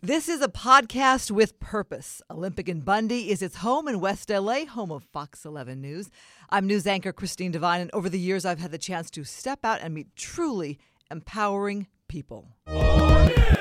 This is a podcast with purpose. Olympic and Bundy is its home in West LA, home of Fox 11 News. I'm news anchor Christine Devine, and over the years I've had the chance to step out and meet truly empowering people. Oh, yeah.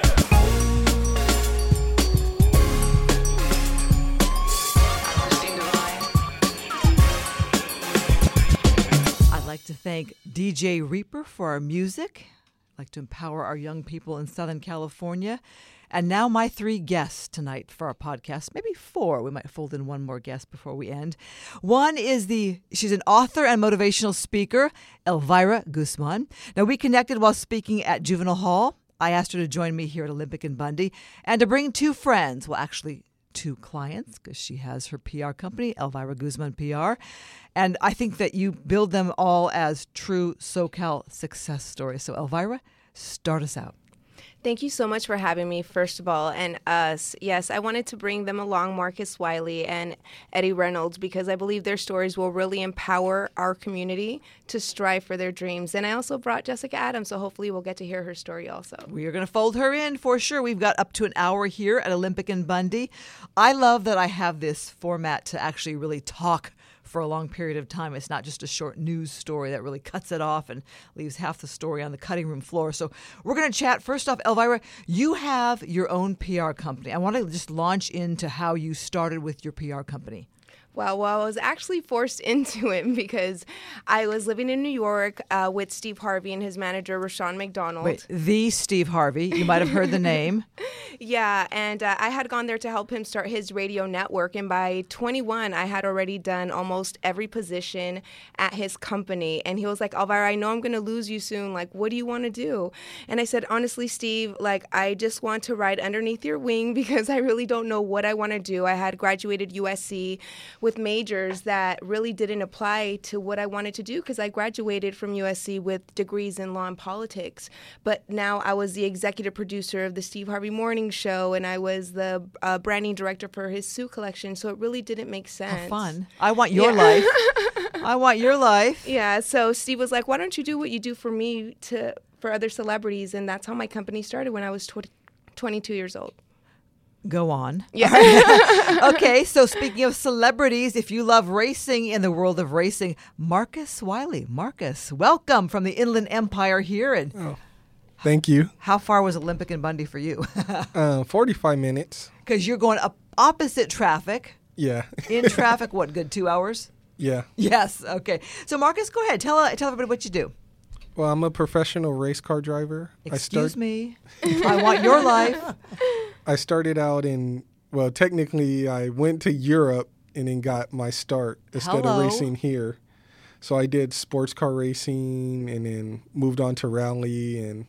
I'd like to thank DJ Reaper for our music. I'd like to empower our young people in Southern California. And now my three guests tonight for our podcast, maybe four. We might fold in one more guest before we end. One is she's an author and motivational speaker, Elvira Guzman. Now, we connected while speaking at Juvenile Hall. I asked her to join me here at Olympic and Bundy and to bring two friends, well, actually two clients, because she has her PR company, Elvira Guzman PR. And I think that you build them all as true SoCal success stories. So, Elvira, start us out. Thank you so much for having me, first of all, and us. Yes, I wanted to bring them along, Marcus Wiley and Eddie Reynolds, because I believe their stories will really empower our community to strive for their dreams. And I also brought Jessica Adams, so hopefully we'll get to hear her story also. We are going to fold her in for sure. We've got up to an hour here at Olympic and Bundy. I love that I have this format to actually really talk for a long period of time. It's not just a short news story that really cuts it off and leaves half the story on the cutting room floor. So we're going to chat. First off, Elvira, you have your own PR company. I want to just launch into how you started with your PR company. Well, I was actually forced into it because I was living in New York with Steve Harvey and his manager, Rashawn McDonald. Wait, the Steve Harvey. You might have heard the name. Yeah, and I had gone there to help him start his radio network. And by 21, I had already done almost every position at his company. And he was like, Elvira, I know I'm going to lose you soon. Like, what do you want to do? And I said, honestly, Steve, like, I just want to ride underneath your wing because I really don't know what I want to do. I had graduated USC with majors that really didn't apply to what I wanted to do because I graduated from USC with degrees in law and politics. But now I was the executive producer of the Steve Harvey Morning Show, and I was the branding director for his Sue collection, so it really didn't make sense. How fun. I want your life. I want your life. Yeah, so Steve was like, why don't you do what you do for me for other celebrities? And that's how my company started when I was 22 years old. Go on. Yeah. Okay, so speaking of celebrities, if you love racing in the world of racing, Marcus Wiley. Marcus, welcome from the Inland Empire here. And thank you. How far was Olympic and Bundy for you? 45 minutes. Because you're going up opposite traffic. Yeah. In traffic, what, good 2 hours? Yeah. Yes, okay. So Marcus, go ahead. Tell everybody what you do. Well, I'm a professional race car driver. Excuse me. I want your life. I started out technically I went to Europe and then got my start instead of racing here. So I did sports car racing and then moved on to rally and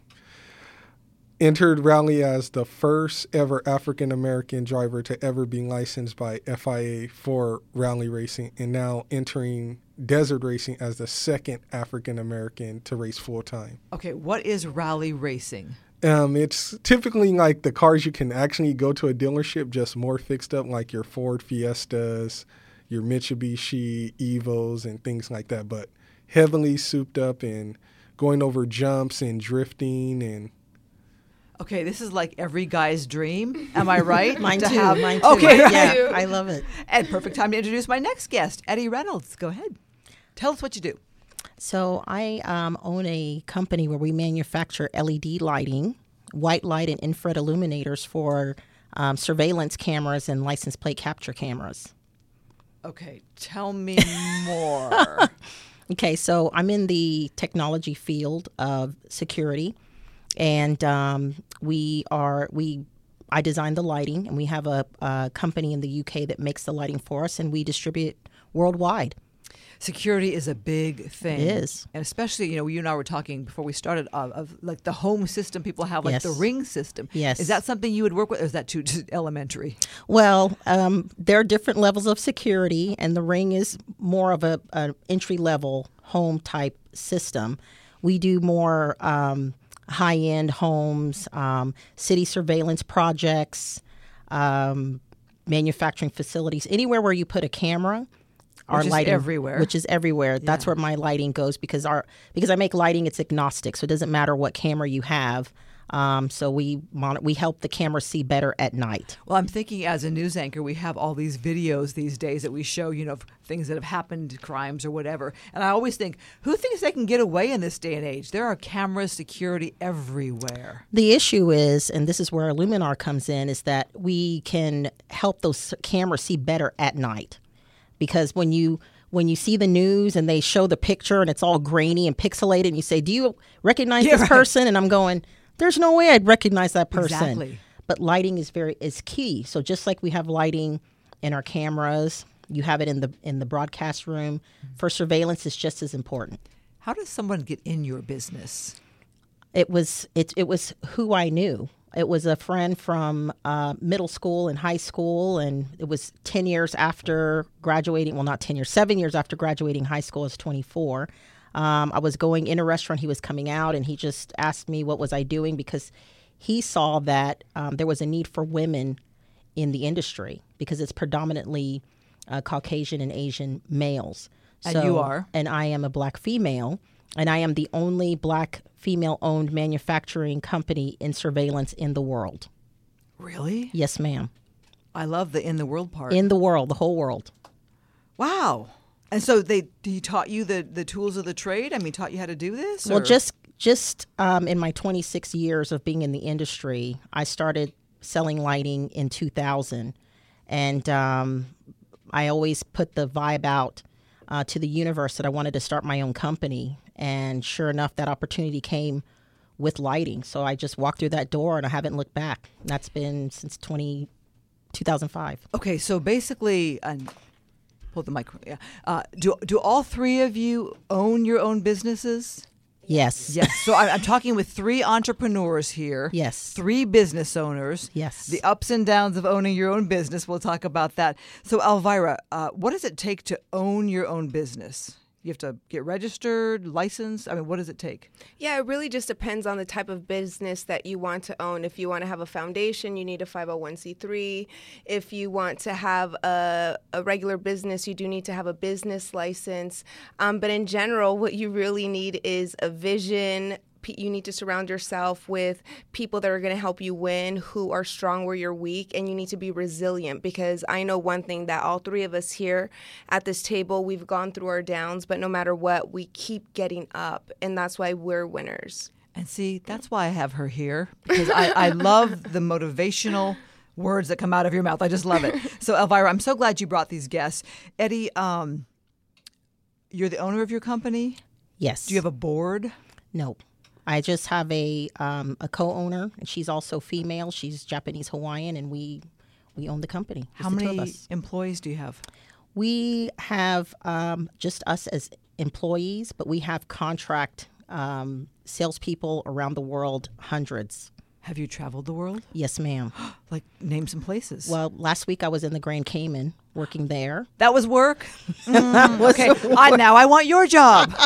entered rally as the first ever African-American driver to ever be licensed by FIA for rally racing, and now entering desert racing as the second African-American to race full-time. Okay, what is rally racing? It's typically like the cars you can actually go to a dealership, just more fixed up, like your Ford Fiestas, your Mitsubishi Evos, and things like that, but heavily souped up and going over jumps and drifting and... Okay, this is like every guy's dream. Am I right? Mine too. Okay, yeah, I love it. And perfect time to introduce my next guest, Eddie Reynolds. Go ahead. Tell us what you do. So I own a company where we manufacture LED lighting, white light and infrared illuminators for surveillance cameras and license plate capture cameras. Okay, tell me more. Okay, so I'm in the technology field of security, and I designed the lighting, and we have a company in the UK that makes the lighting for us, and we distribute worldwide. Security is a big thing. It is. And especially, you and I were talking before we started of like the home system people have, like Yes. the Ring system. Yes. Is that something you would work with, or is that too elementary? Well, there are different levels of security, and the Ring is more of an entry-level home type system. We do more high-end homes, city surveillance projects, manufacturing facilities, anywhere where you put a camera. Our lighting, which is everywhere. Yeah. That's where my lighting goes because I make lighting. It's agnostic, so it doesn't matter what camera you have. So we help the camera see better at night. Well, I'm thinking as a news anchor, we have all these videos these days that we show, of things that have happened, crimes or whatever. And I always think, who thinks they can get away in this day and age? There are cameras, security everywhere. The issue is, and this is where Luminar comes in, is that we can help those cameras see better at night. Because when you see the news and they show the picture and it's all grainy and pixelated and you say, do you recognize this person? And I'm going, there's no way I'd recognize that person. Exactly. But lighting is key. So just like we have lighting in our cameras, you have it in the broadcast room. For surveillance, it's just as important. How does someone get in your business? It was who I knew. It was a friend from middle school and high school, and it was 10 years after graduating. Well, not 10 years, 7 years after graduating high school. I was 24. I was going in a restaurant. He was coming out, and he just asked me what was I doing because he saw that there was a need for women in the industry because it's predominantly Caucasian and Asian males. And you are? And I am a Black female, and I am the only Black female-owned manufacturing company in surveillance in the world. Really? Yes, ma'am. I love the in the world part. In the world, the whole world. Wow. And so he taught you the tools of the trade? I mean, taught you how to do this? Well, just in my 26 years of being in the industry, I started selling lighting in 2000. And I always put the vibe out to the universe that I wanted to start my own company. And sure enough, that opportunity came with lighting. So I just walked through that door and I haven't looked back. And that's been since 2005. Okay, so basically, pull the mic. Yeah. Do all three of you own your own businesses? Yes. Yes. So I'm talking with three entrepreneurs here. Yes. Three business owners. Yes. The ups and downs of owning your own business. We'll talk about that. So Elvira, what does it take to own your own business? You have to get registered, licensed? I mean, what does it take? Yeah, it really just depends on the type of business that you want to own. If you want to have a foundation, you need a 501c3. If you want to have a regular business, you do need to have a business license. But in general, what you really need is a vision. You need to surround yourself with people that are going to help you win, who are strong where you're weak, and you need to be resilient, because I know one thing, that all three of us here at this table, we've gone through our downs, but no matter what, we keep getting up, and that's why we're winners. And see, that's why I have her here, because I love the motivational words that come out of your mouth. I just love it. So Elvira, I'm so glad you brought these guests. Eddie, you're the owner of your company? Yes. Do you have a board? No. I just have a co-owner, and she's also female. She's Japanese Hawaiian, and we own the company. How many employees do you have? We have just us as employees, but we have contract salespeople around the world, hundreds. Have you traveled the world? Yes, ma'am. Like, name some places. Well, last week I was in the Grand Cayman working there. That was work? Okay, now I want your job.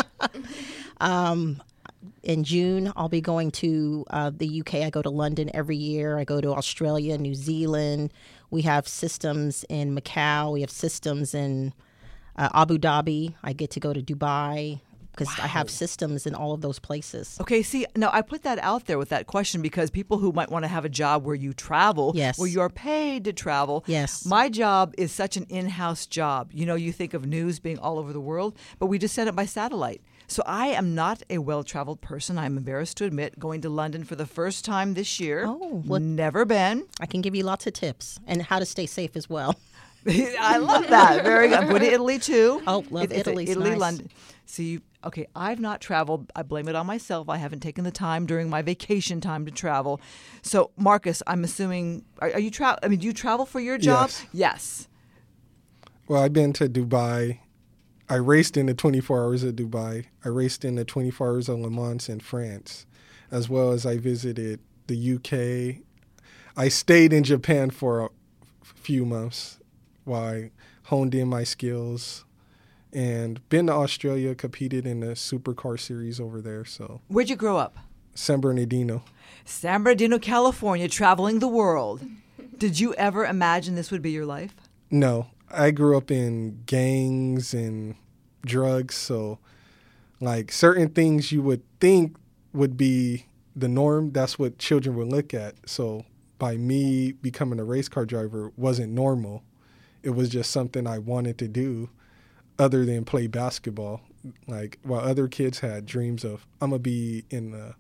In June, I'll be going to the UK. I go to London every year. I go to Australia, New Zealand. We have systems in Macau. We have systems in Abu Dhabi. I get to go to Dubai because I have systems in all of those places. Okay, see, now I put that out there with that question because people who might want to have a job where you travel, yes, where you're paid to travel. Yes. My job is such an in-house job. You know, you think of news being all over the world, but we just send it by satellite. So I am not a well-traveled person. I'm embarrassed to admit, going to London for the first time this year. Oh, well, never been. I can give you lots of tips and how to stay safe as well. I love that. Very good. I'm going to Italy too. Oh, love Italy. Italy, nice. London. See, okay, I've not traveled. I blame it on myself. I haven't taken the time during my vacation time to travel. So, Marcus, I'm assuming, are you travel? I mean, do you travel for your job? Yes. Well, I've been to Dubai. I raced in the 24 hours of Dubai. I raced in the 24 hours of Le Mans in France, as well as I visited the UK. I stayed in Japan for a few months while I honed in my skills, and been to Australia, competed in the supercar series over there. So, where'd you grow up? San Bernardino. San Bernardino, California, traveling the world. Did you ever imagine this would be your life? No. I grew up in gangs and drugs, so like certain things you would think would be the norm. That's what children would look at. So by me becoming a race car driver wasn't normal. It was just something I wanted to do other than play basketball. Like, while other kids had dreams of, I'm going to be in the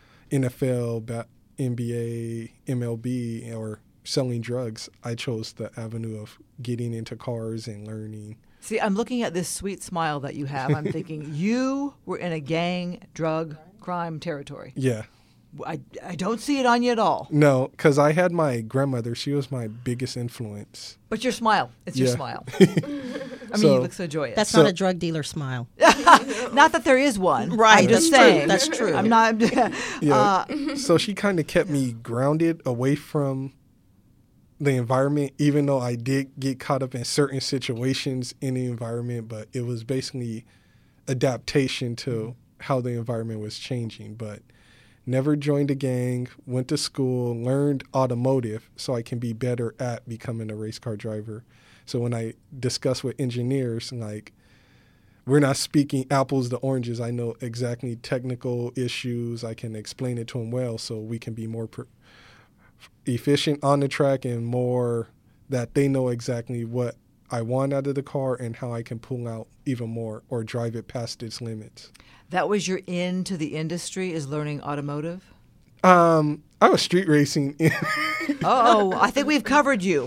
NFL, NBA, MLB, or selling drugs, I chose the avenue of getting into cars and learning. See, I'm looking at this sweet smile that you have. I'm thinking, you were in a gang, drug, crime territory. Yeah. I don't see it on you at all. No, because I had my grandmother. She was my biggest influence. But your smile. It's your Yeah. smile. I mean, you look so joyous. That's not a drug dealer smile. Not that there is one. Right, I'm just that's true. saying. That's true. I'm not. Yeah. So she kind of kept me grounded away from the environment, even though I did get caught up in certain situations in the environment. But it was basically adaptation to how the environment was changing. But never joined a gang, went to school, learned automotive so I can be better at becoming a race car driver. So when I discuss with engineers, like, we're not speaking apples to oranges. I know exactly technical issues. I can explain it to them well so we can be more efficient on the track and more that they know exactly what I want out of the car and how I can pull out even more or drive it past its limits. That was your into the industry, is learning automotive? I was street racing. Oh, I think we've covered you.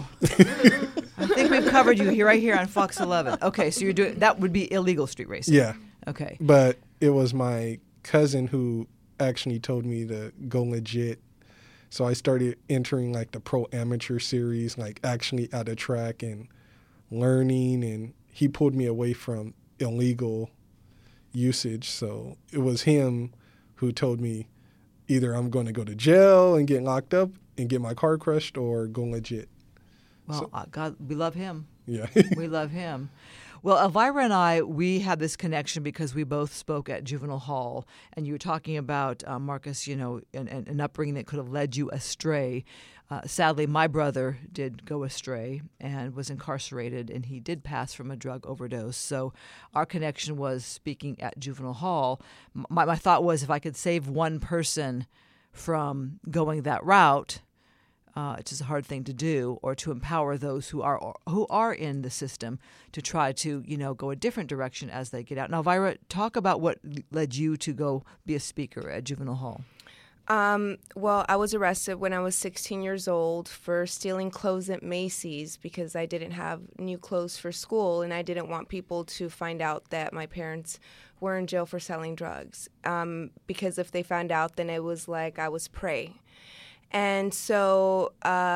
I think we've covered you right here on Fox 11. Okay, so you're doing, that would be illegal street racing. Yeah. Okay. But it was my cousin who actually told me to go legit. So I started entering like the pro amateur series, like actually at a track and learning, and he pulled me away from illegal usage. So it was him who told me either I'm going to go to jail and get locked up and get my car crushed or go legit. Well, God, we love him. Yeah. We love him. Well, Elvira and I, we had this connection because we both spoke at Juvenile Hall, and you were talking about, Marcus, you know, an upbringing that could have led you astray. Sadly, my brother did go astray and was incarcerated, and he did pass from a drug overdose. So our connection was speaking at Juvenile Hall. My thought was, if I could save one person from going that route, it's just a hard thing to do, or to empower those who are in the system to try to, you know, go a different direction as they get out. Now, Elvira, talk about what led you to go be a speaker at Juvenile Hall. Well, I was arrested when I was 16 years old for stealing clothes at Macy's because I didn't have new clothes for school, and I didn't want people to find out that my parents were in jail for selling drugs. Because if they found out, then it was like I was prey. And so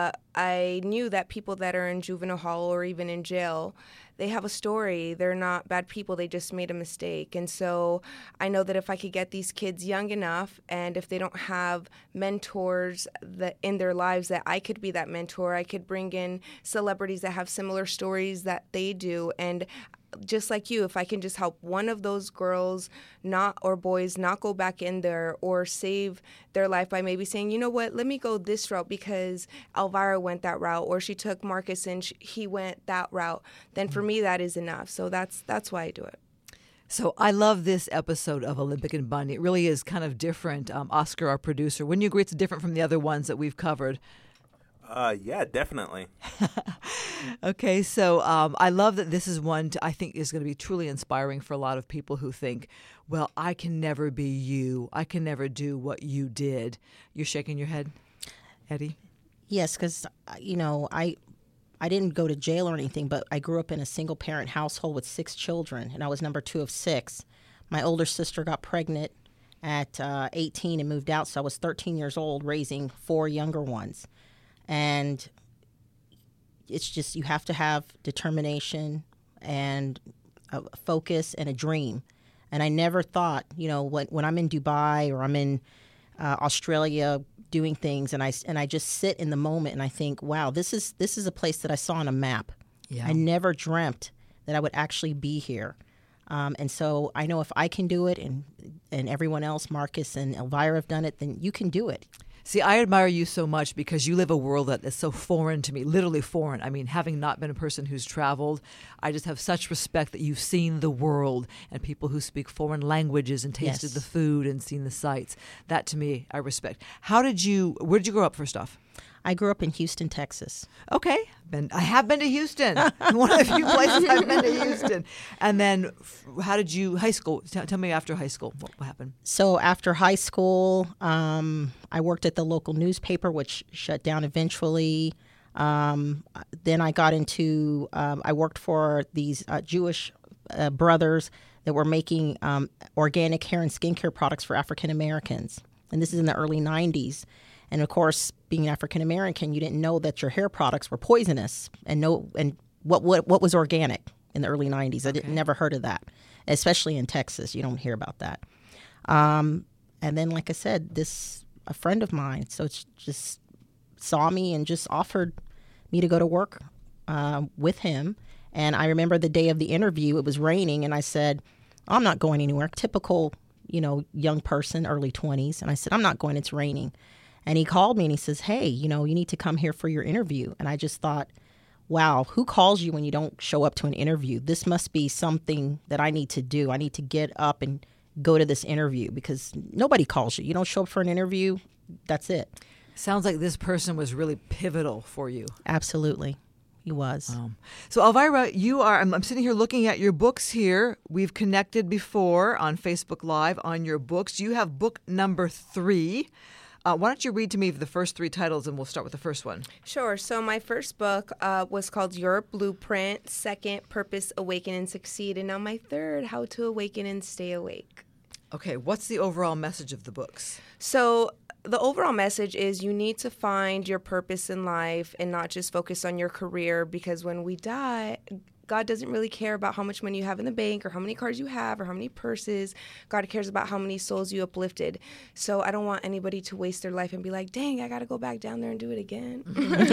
I knew that people that are in juvenile hall or even in jail, they have a story. They're not bad people. They just made a mistake. And so I know that if I could get these kids young enough, and if they don't have mentors that in their lives, that I could be that mentor. I could bring in celebrities that have similar stories that they do. And just like you, if I can just help one of those girls or boys not go back in there, or save their life by maybe saying, you know what, let me go this route because Elvira went that route, or she took Marcus and he went that route, then for me that is enough. So that's why I do it. So I love this episode of Olympic and Bunny. It really is kind of different. Oscar, our producer, wouldn't you agree it's different from the other ones that we've covered? Yeah, definitely. Okay, so I love that this is one I think is going to be truly inspiring for a lot of people who think, well, I can never be you. I can never do what you did. You're shaking your head, Eddie? Yes, because, you know, I didn't go to jail or anything, but I grew up in a single-parent household with 6 children, and I was number 2 of 6. My older sister got pregnant at 18 and moved out, so I was 13 years old raising 4 younger ones. And it's just, you have to have determination and a focus and a dream. And I never thought, you know, when I'm in Dubai or I'm in Australia doing things, and I just sit in the moment and I think, wow, this is a place that I saw on a map. Yeah. I never dreamt that I would actually be here. And so I know if I can do it, and everyone else, Marcus and Elvira, have done it, then you can do it. See, I admire you so much because you live a world that is so foreign to me, literally foreign. I mean, having not been a person who's traveled, I just have such respect that you've seen the world and people who speak foreign languages and tasted Yes. the food and seen the sights. That to me, I respect. Where did you grow up first off? I grew up in Houston, Texas. Okay. I have been to Houston. One of the few places I've been to Houston. And then how did you, high school, tell me after high school, what happened? So after high school, I worked at the local newspaper, which shut down eventually. Then I got into, I worked for these Jewish brothers that were making organic hair and skincare products for African Americans. And this is in the early 90s. And of course, being African American, you didn't know that your hair products were poisonous, and what was organic in the early 90s. I never heard of that, especially in Texas. You don't hear about that. And then, like I said, a friend of mine, so it's just saw me and just offered me to go to work with him. And I remember the day of the interview, it was raining, and I said, I'm not going anywhere. Typical, young person, early 20s. And I said, I'm not going, it's raining. And he called me and he says, hey, you need to come here for your interview. And I just thought, wow, who calls you when you don't show up to an interview? This must be something that I need to do. I need to get up and go to this interview because nobody calls you. You don't show up for an interview, that's it. Sounds like this person was really pivotal for you. Absolutely. He was. So Elvira, I'm sitting here looking at your books here. We've connected before on Facebook Live on your books. You have book number 3. Why don't you read to me the first 3 titles, and we'll start with the first one. Sure. So my first book was called Your Blueprint. Second, Purpose, Awaken and Succeed. And now my third, How to Awaken and Stay Awake. Okay. What's the overall message of the books? So the overall message is you need to find your purpose in life and not just focus on your career, because when we die, God doesn't really care about how much money you have in the bank or how many cars you have or how many purses. God cares about how many souls you uplifted. So I don't want anybody to waste their life and be like, dang, I got to go back down there and do it again.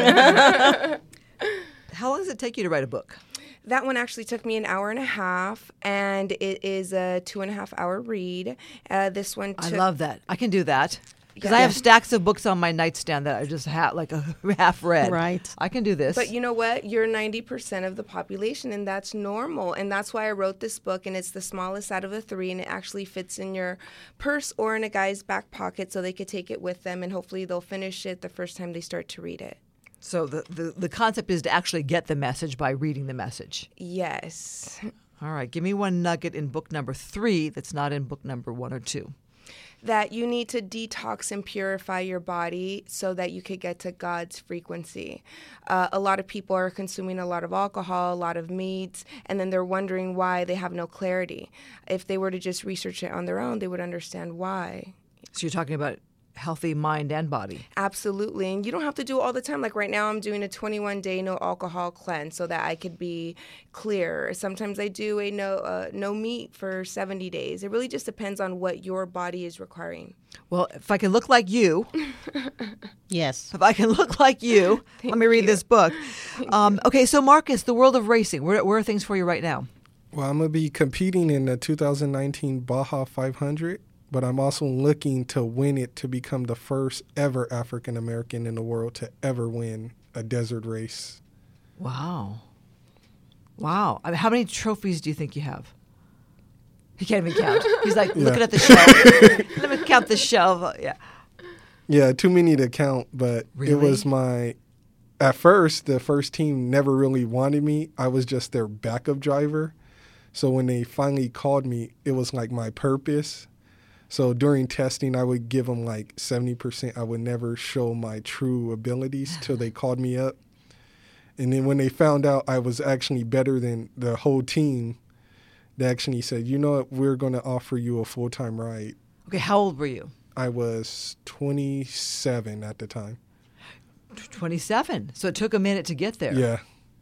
How long does it take you to write a book? That one actually took me an hour and a half, and it is a 2.5-hour read. This one took... I love that. I can do that. Because Yeah. I have stacks of books on my nightstand that I just half read. Right. I can do this. But you know what? You're 90% of the population, and that's normal. And that's why I wrote this book, and it's the smallest out of the 3, and it actually fits in your purse or in a guy's back pocket so they could take it with them, and hopefully they'll finish it the first time they start to read it. So the concept is to actually get the message by reading the message. Yes. All right. Give me one nugget in book number 3 that's not in book number 1 or 2. That you need to detox and purify your body so that you could get to God's frequency. A lot of people are consuming a lot of alcohol, a lot of meats, and then they're wondering why they have no clarity. If they were to just research it on their own, they would understand why. So you're talking about healthy mind and body. Absolutely. And you don't have to do it all the time. Like right now, I'm doing a 21-day no alcohol cleanse so that I could be clear. Sometimes I do a no meat for 70 days. It really just depends on what your body is requiring. Well, if I can look like you, Yes. let me read this book. Okay, so Marcus, the world of racing, where are things for you right now? Well, I'm going to be competing in the 2019 Baja 500, but I'm also looking to win it to become the first ever African American in the world to ever win a desert race. Wow. I mean, how many trophies do you think you have? He can't even count. He's like looking at the shelf. Let me count the shelf. Yeah. Yeah, too many to count, but Really? It was at first, the first team never really wanted me. I was just their backup driver. So when they finally called me, it was like my purpose. So during testing, I would give them like 70%. I would never show my true abilities till they called me up. And then when they found out I was actually better than the whole team, they actually said, you know what, we're going to offer you a full-time ride. Okay, how old were you? I was 27 at the time. 27. So it took a minute to get there. Yeah.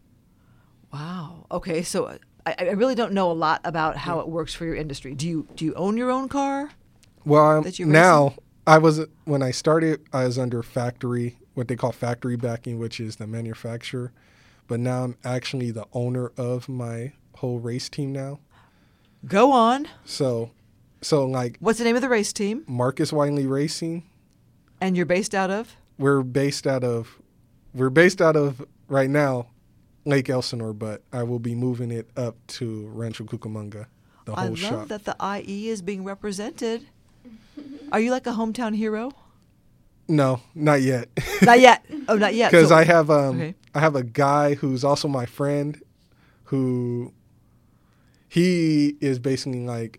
Wow. Okay, so I really don't know a lot about how it works for your industry. Do you own your own car? Well, That you're now when I started, I was under what they call factory backing, which is the manufacturer. But now I'm actually the owner of my whole race team now. Go on. So like What's the name of the race team? Marcus Wiley Racing. And you're based out of? We're based out of right now Lake Elsinore, but I will be moving it up to Rancho Cucamonga, the whole shop. I love that the IE is being represented. Are you like a hometown hero? No, not yet. Not yet. Oh, not yet. Because So- I have okay. I have a guy who's also my friend, who he is basically like,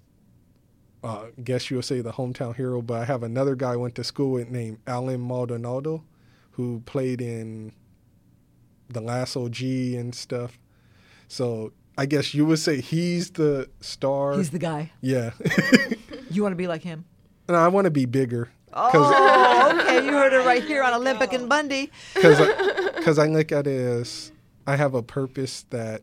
guess you'll say the hometown hero. But I have another guy I went to school with named Alan Maldonado, who played in The Last OG and stuff. So I guess you would say he's the star. He's the guy. Yeah. You want to be like him? And I want to be bigger. Oh, okay. You heard it right here on Olympic and Bundy. Because I look at it as I have a purpose that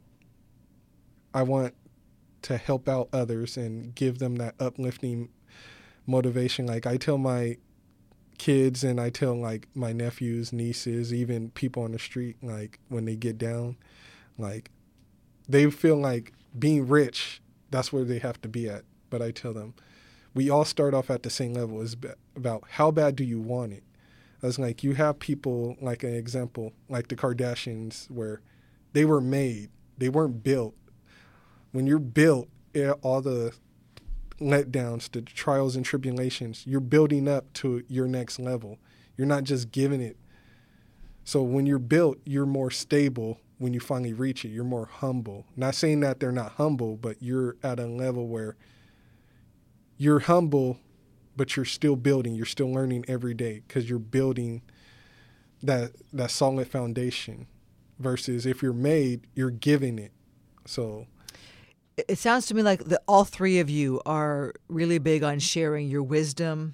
I want to help out others and give them that uplifting motivation. Like I tell my kids and I tell like my nephews, nieces, even people on the street, like when they get down, like they feel like being rich, that's where they have to be at. But I tell them, we all start off at the same level. It's about how bad do you want it? I was like, you have people, like an example, like the Kardashians, where they were made. They weren't built. When you're built, all the letdowns, the trials and tribulations, you're building up to your next level. You're not just giving it. So when you're built, you're more stable. When you finally reach it, you're more humble. Not saying that they're not humble, but you're at a level where you're humble, but you're still building. You're still learning every day because you're building that solid foundation. Versus if you're made, you're giving it. So it sounds to me like all three of you are really big on sharing your wisdom,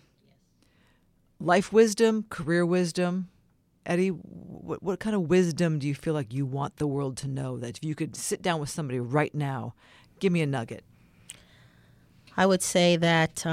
life wisdom, career wisdom. Eddie, what kind of wisdom do you feel like you want the world to know? That if you could sit down with somebody right now, give me a nugget. I would say that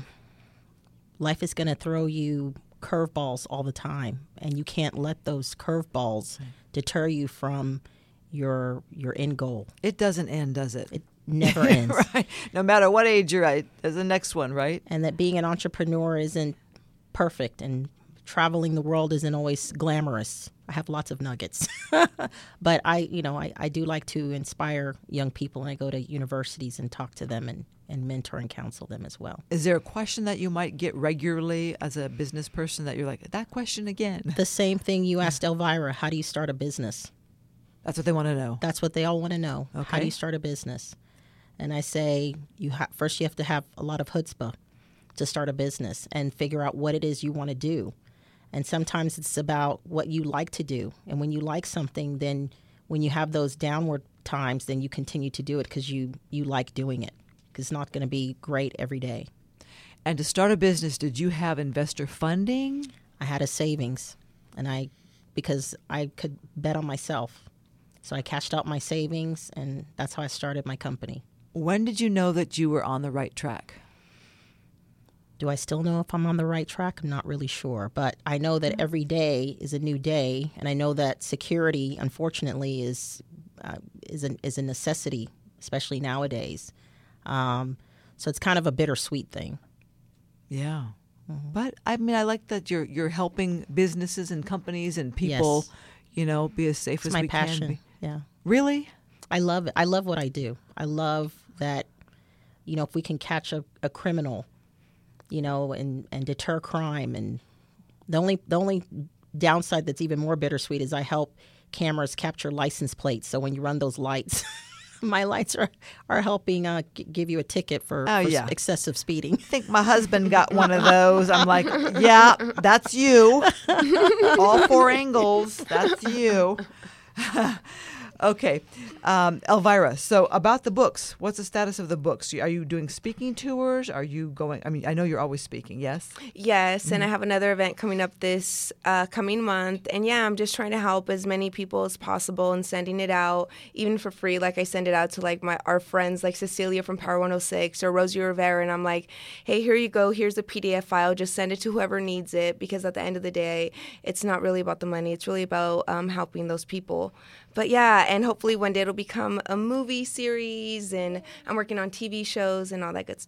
life is going to throw you curveballs all the time, and you can't let those curveballs deter you from your end goal. It doesn't end, does it? It never ends. Right. No matter what age you're at, there's the next one, right? And that being an entrepreneur isn't perfect, and traveling the world isn't always glamorous. I have lots of nuggets. But I do like to inspire young people, and I go to universities and talk to them and mentor and counsel them as well. Is there a question that you might get regularly as a business person that you're like, that question again? The same thing you asked Elvira, how do you start a business? That's what they want to know. That's what they all want to know. Okay. How do you start a business? And I say, first you have to have a lot of chutzpah to start a business and figure out what it is you want to do. And sometimes it's about what you like to do. And when you like something, then when you have those downward times, then you continue to do it because you like doing it. Because it's not going to be great every day. And to start a business, did you have investor funding? I had a savings, because I could bet on myself. So I cashed out my savings, and that's how I started my company. When did you know that you were on the right track? Do I still know if I'm on the right track? I'm not really sure. But I know that every day is a new day, and I know that security, unfortunately, is a necessity, especially nowadays. So it's kind of a bittersweet thing. Yeah. Mm-hmm. But I mean, I like that you're helping businesses and companies and people, Yes. Be as safe It's as my we passion. can be. Yeah. Really? I love it. I love what I do. I love that, if we can catch a criminal, and deter crime. And the only downside that's even more bittersweet is I help cameras capture license plates. So when you run those lights, my lights are helping give you a ticket for excessive speeding. I think my husband got one of those. I'm like, yeah, that's you. All four angles, that's you. Okay. Elvira, so about the books, what's the status of the books? Are you doing speaking tours? Are you going, I know you're always speaking, yes? Yes, and I have another event coming up this coming month. And yeah, I'm just trying to help as many people as possible and sending it out, even for free. Like I send it out to like our friends like Cecilia from Power 106 or Rosie Rivera. And I'm like, hey, here you go. Here's a PDF file. Just send it to whoever needs it, because at the end of the day, it's not really about the money. It's really about helping those people. But yeah, and hopefully one day it'll become a movie series, and I'm working on TV shows and all that good stuff.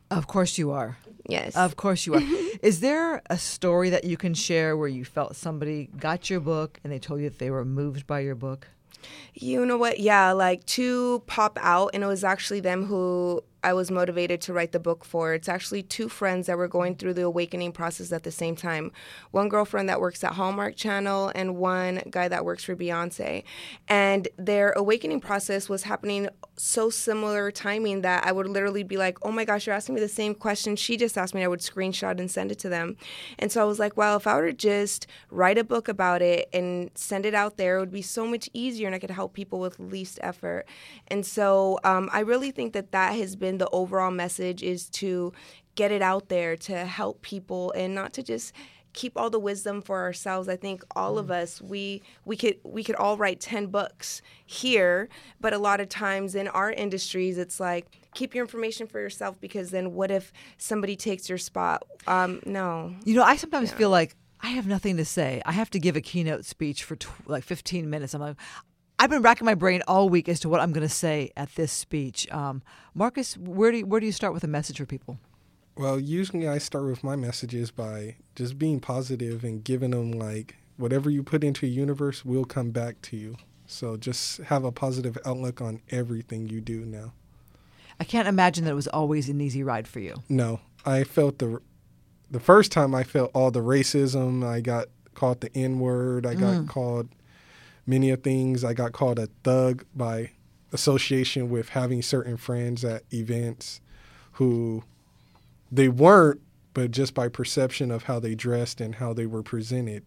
Of course you are. Yes. Of course you are. Is there a story that you can share where you felt somebody got your book and they told you that they were moved by your book? You know what? Yeah, like two pop out, and it was actually them who I was motivated to write the book for. It's actually two friends that were going through the awakening process at the same time. One girlfriend that works at Hallmark Channel and one guy that works for Beyonce. And their awakening process was happening so similar timing that I would literally be like, oh my gosh, you're asking me the same question she just asked me. I would screenshot and send it to them. And so I was like, well, if I were to just write a book about it and send it out there, it would be so much easier and I could help people with least effort. And so I really think that has been the overall message, is to get it out there to help people and not to just keep all the wisdom for ourselves. I think all of us, we could all write 10 books here, but a lot of times in our industries, it's like, keep your information for yourself, because then what if somebody takes your spot? No. You know, I sometimes feel like I have nothing to say. I have to give a keynote speech for like 15 minutes. I'm like, I've been racking my brain all week as to what I'm going to say at this speech. Marcus, where do you start with a message for people? Well, usually I start with my messages by just being positive and giving them, like, whatever you put into the universe will come back to you. So just have a positive outlook on everything you do now. I can't imagine that it was always an easy ride for you. No, I felt the first time I felt all the racism. I got called the N-word. I got called many of things. I got called a thug by association with having certain friends at events who they weren't, but just by perception of how they dressed and how they were presented,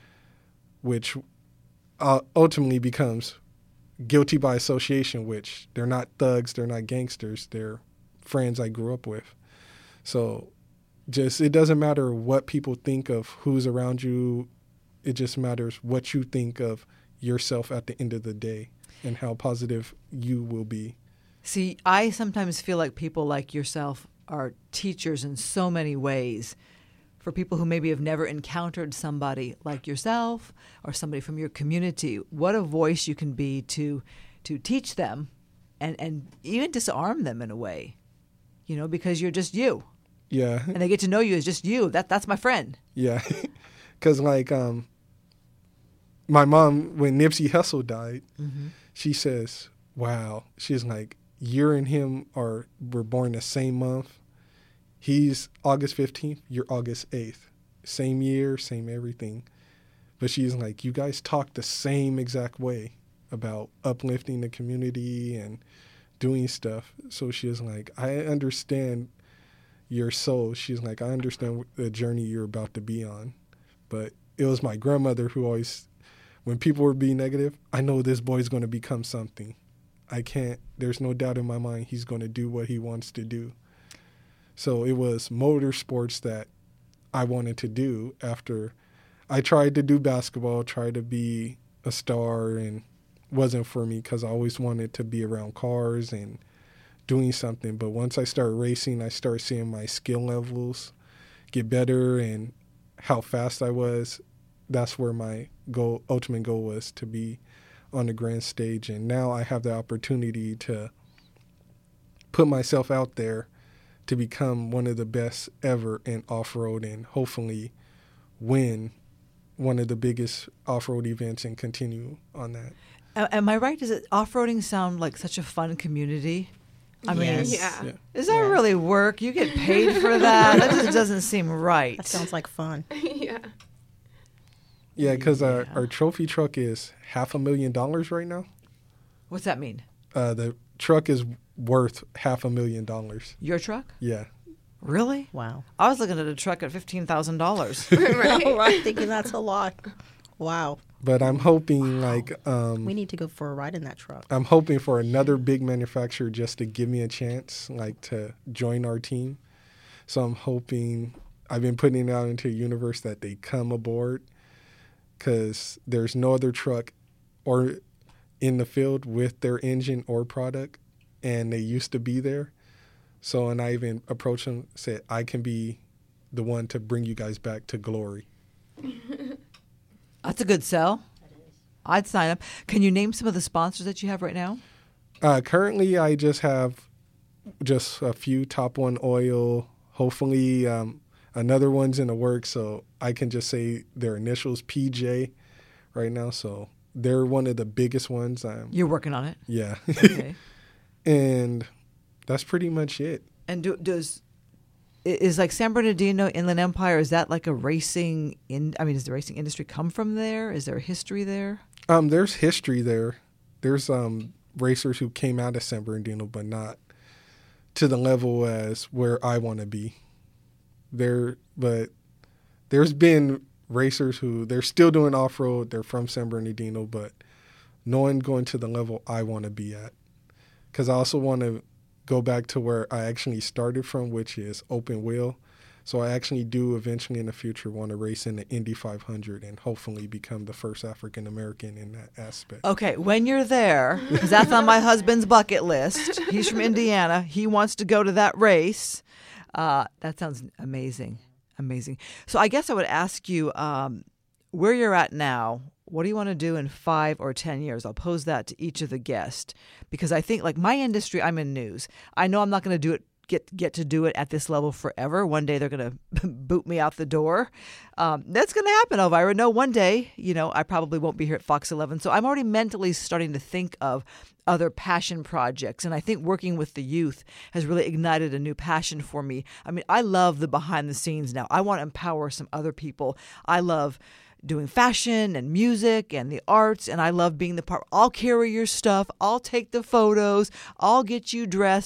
which ultimately becomes guilty by association, which they're not thugs, they're not gangsters, they're friends I grew up with. So just, it doesn't matter what people think of who's around you. It just matters what you think of yourself at the end of the day and how positive you will be. See, I sometimes feel like people like yourself are teachers in so many ways for people who maybe have never encountered somebody like yourself or somebody from your community. What a voice you can be to teach them and even disarm them in a way, you know, because you're just you. Yeah. And they get to know you as just you. That's my friend. Yeah. Because, like, my mom, when Nipsey Hussle died, she says, wow, she's like, you and him were born the same month. He's August 15th, you're August 8th. Same year, same everything. But she's like, you guys talk the same exact way about uplifting the community and doing stuff. So she's like, I understand your soul. She's like, I understand the journey you're about to be on. But it was my grandmother who always, when people were being negative, I know this boy's going to become something. There's no doubt in my mind he's going to do what he wants to do. So it was motorsports that I wanted to do after I tried to do basketball, tried to be a star, and wasn't for me because I always wanted to be around cars and doing something. But once I started racing, I started seeing my skill levels get better and how fast I was. That's where my ultimate goal was, to be on the grand stage. And now I have the opportunity to put myself out there to become one of the best ever in off-road and hopefully win one of the biggest off-road events and continue on that. Am I right? Does off-roading sound like such a fun community? I mean, Yeah. Does that really work? You get paid for that? That just doesn't seem right. That sounds like fun. Yeah. Yeah, because our trophy truck is $500,000 right now. What's that mean? The truck is worth $500,000. Your truck? Yeah. Really? Wow. I was looking at a truck at $15,000. Right. I'm thinking that's a lot. Wow. But I'm hoping We need to go for a ride in that truck. I'm hoping for another big manufacturer just to give me a chance, like, to join our team. So I'm hoping, I've been putting it out into the universe that they come aboard, because there's no other truck or in the field with their engine or product, and they used to be there. So, and I even approached them, said, I can be the one to bring you guys back to glory. That's a good sell. I'd sign up. Can you name some of the sponsors that you have right now? Currently, I just have just a few Top One oil. Hopefully, another one's in the works, so I can just say their initials, PJ, right now. So they're one of the biggest ones. You're working on it? Yeah. Okay. And that's pretty much it. And is like San Bernardino Inland Empire, is that like a racing does the racing industry come from there? Is there a history there? There's history there. There's racers who came out of San Bernardino, but not to the level as where I want to be. But there's been racers who they're still doing off-road. They're from San Bernardino, but no one going to the level I want to be at. Because I also want to go back to where I actually started from, which is open wheel. So I actually do eventually in the future want to race in the Indy 500 and hopefully become the first African American in that aspect. Okay, when you're there, because that's on my husband's bucket list. He's from Indiana. He wants to go to that race. That sounds amazing. Amazing. So I guess I would ask you where you're at now. What do you want to do in 5 or 10 years? I'll pose that to each of the guests because I think like my industry, I'm in news. I know I'm not going to do it. Get to do it at this level forever. One day they're going to boot me out the door. That's going to happen, Elvira. No, one day, I probably won't be here at Fox 11. So I'm already mentally starting to think of other passion projects. And I think working with the youth has really ignited a new passion for me. I mean, I love the behind the scenes now. I want to empower some other people. I love doing fashion and music and the arts, and I love being the part. I'll carry your stuff. I'll take the photos. I'll get you dressed.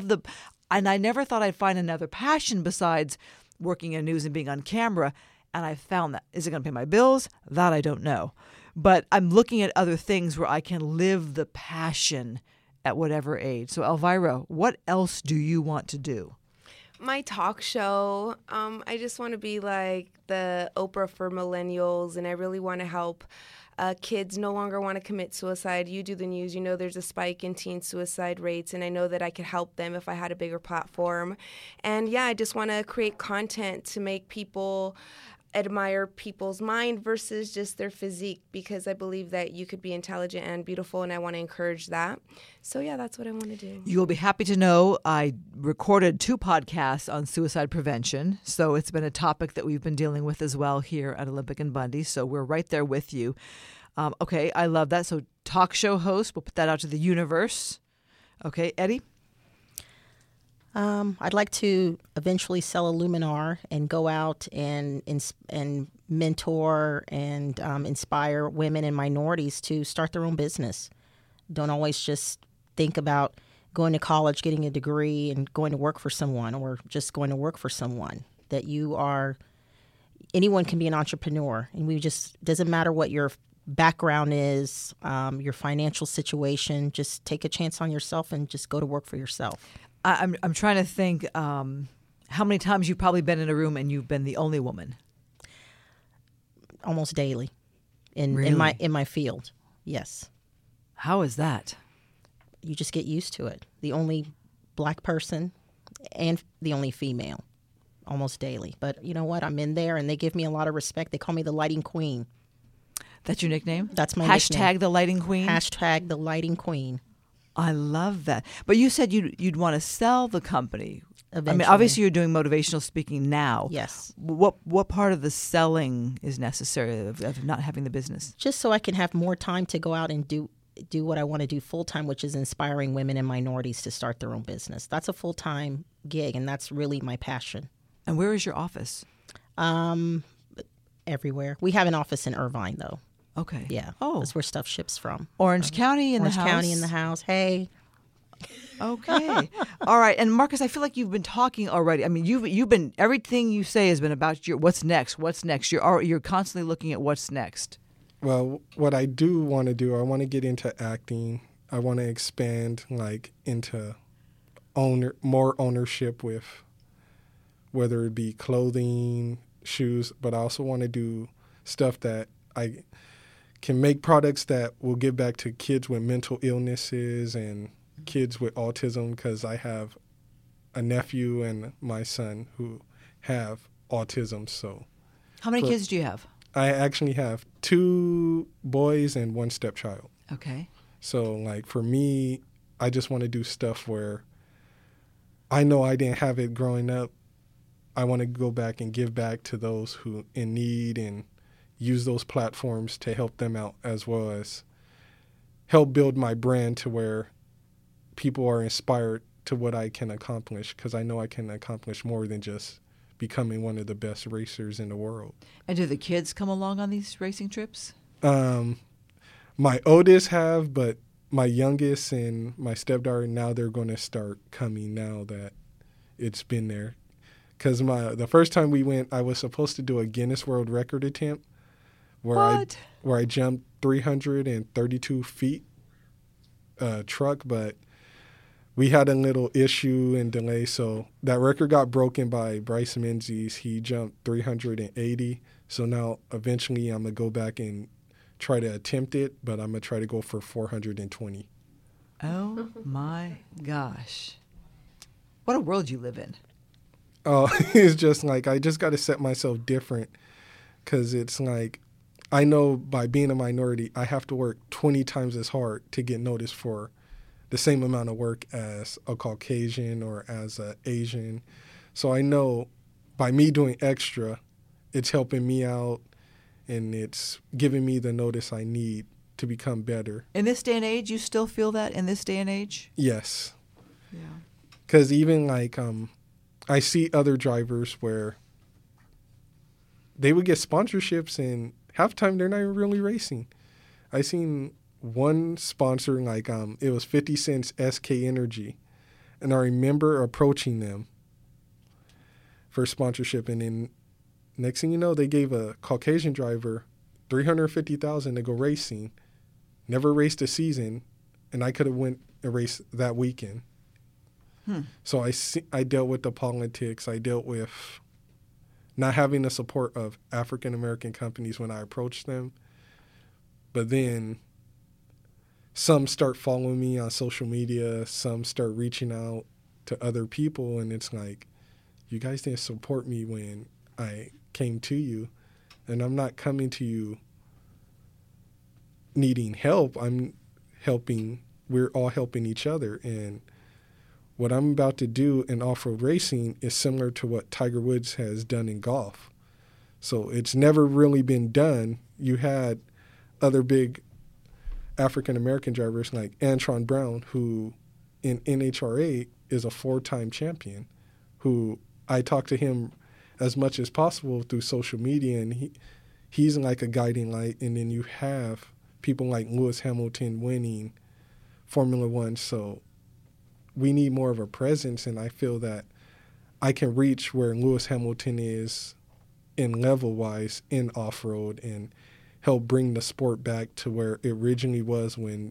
And I never thought I'd find another passion besides working in news and being on camera. And I found that. Is it going to pay my bills? That I don't know. But I'm looking at other things where I can live the passion at whatever age. So Elvira, what else do you want to do? My talk show. I just want to be like the Oprah for millennials, and I really want to help kids no longer want to commit suicide. You do the news, there's a spike in teen suicide rates, and I know that I could help them if I had a bigger platform. And yeah, I just want to create content to make people admire people's mind versus just their physique, because I believe that you could be intelligent and beautiful, and I want to encourage that. So yeah, that's what I want to do. You will be happy to know I recorded 2 podcasts on suicide prevention, so it's been a topic that we've been dealing with as well here at Olympic and Bundy, so we're right there with you. Okay, I love that. So talk show host, we'll put that out to the universe. Okay, Eddie? I'd like to eventually sell a Luminar and go out and mentor and inspire women and minorities to start their own business. Don't always just think about going to college, getting a degree, and going to work for someone, or just going to work for someone. That anyone can be an entrepreneur, and doesn't matter what your background is, your financial situation. Just take a chance on yourself and just go to work for yourself. I'm trying to think how many times you've probably been in a room and you've been the only woman. Almost daily, Really? in my field. Yes. How is that? You just get used to it. The only black person and the only female, almost daily. But you know what? I'm in there, and they give me a lot of respect. They call me the lighting queen. That's your nickname? That's my nickname. Hashtag the lighting queen? Hashtag the lighting queen. I love that. But you said you'd want to sell the company. Eventually. I mean, obviously you're doing motivational speaking now. Yes. What part of the selling is necessary of not having the business? Just so I can have more time to go out and do what I want to do full time, which is inspiring women and minorities to start their own business. That's a full time gig, and that's really my passion. And where is your office? Everywhere. We have an office in Irvine, though. Okay. Yeah. Oh. That's where stuff ships from. Orange County in the house? Orange County in the house. Hey. Okay. All right. And Marcus, I feel like you've been talking already. I mean, you've been, everything you say has been about what's next. You're constantly looking at what's next. Well, what I do want to do, I want to get into acting. I want to expand into more ownership with whether it be clothing, shoes, but I also want to do stuff that I can make products that will give back to kids with mental illnesses and kids with autism, because I have a nephew and my son who have autism. So, how many kids do you have? I actually have 2 boys and 1 stepchild. Okay. So for me, I just want to do stuff where I know I didn't have it growing up. I want to go back and give back to those who in need and use those platforms to help them out, as well as help build my brand to where people are inspired to what I can accomplish, because I know I can accomplish more than just becoming one of the best racers in the world. And do the kids come along on these racing trips? My oldest have, but my youngest and my stepdaughter, now they're going to start coming now that it's been there. Because the first time we went, I was supposed to do a Guinness World Record attempt where I jumped 332 feet truck, but we had a little issue and delay, so that record got broken by Bryce Menzies. He jumped 380, so now eventually I'm going to go back and try to attempt it, but I'm going to try to go for 420. Oh, my gosh. What a world you live in. Oh, it's just like I just got to set myself different, because it's like I know by being a minority, I have to work 20 times as hard to get noticed for the same amount of work as a Caucasian or as an Asian. So I know by me doing extra, it's helping me out and it's giving me the notice I need to become better. In this day and age, you still feel that in this day and age? Yes. Yeah. Because even like I see other drivers where they would get sponsorships and half the time they're not even really racing. I seen one sponsor, like it was 50 Cent's SK Energy, and I remember approaching them for sponsorship, and then next thing you know, they gave a Caucasian driver $350,000 to go racing, never raced a season, and I could have went a race that weekend. So I dealt with the politics. I dealt with not having the support of African American companies when I approached them, but then some start following me on social media. Some start reaching out to other people. And it's like, you guys didn't support me when I came to you. And I'm not coming to you needing help. I'm helping. We're all helping each other. And what I'm about to do in off-road racing is similar to what Tiger Woods has done in golf. So it's never really been done. You had other big African-American drivers like Antron Brown, who in NHRA is a 4-time champion, who I talk to him as much as possible through social media, and he's like a guiding light. And then you have people like Lewis Hamilton winning Formula One. So we need more of a presence, and I feel that I can reach where Lewis Hamilton is in level-wise in off-road and help bring the sport back to where it originally was when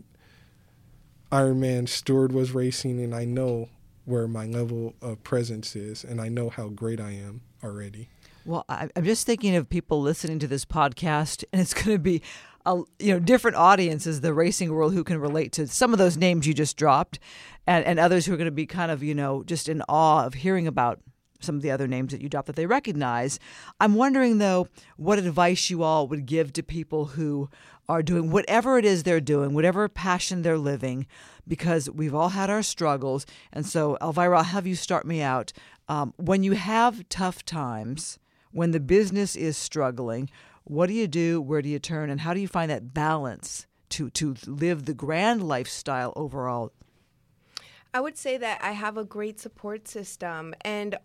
Ironman Stewart was racing, and I know where my level of presence is, and I know how great I am already. Well, I'm just thinking of people listening to this podcast, and it's going to be different audiences, the racing world, who can relate to some of those names you just dropped, and others who are going to be kind of, just in awe of hearing about some of the other names that you dropped that they recognize. I'm wondering, though, what advice you all would give to people who are doing whatever it is they're doing, whatever passion they're living, because we've all had our struggles. And so, Elvira, I'll have you start me out. When you have tough times, when the business is struggling, what do you do? Where do you turn? And how do you find that balance to live the grand lifestyle overall? I would say that I have a great support system, and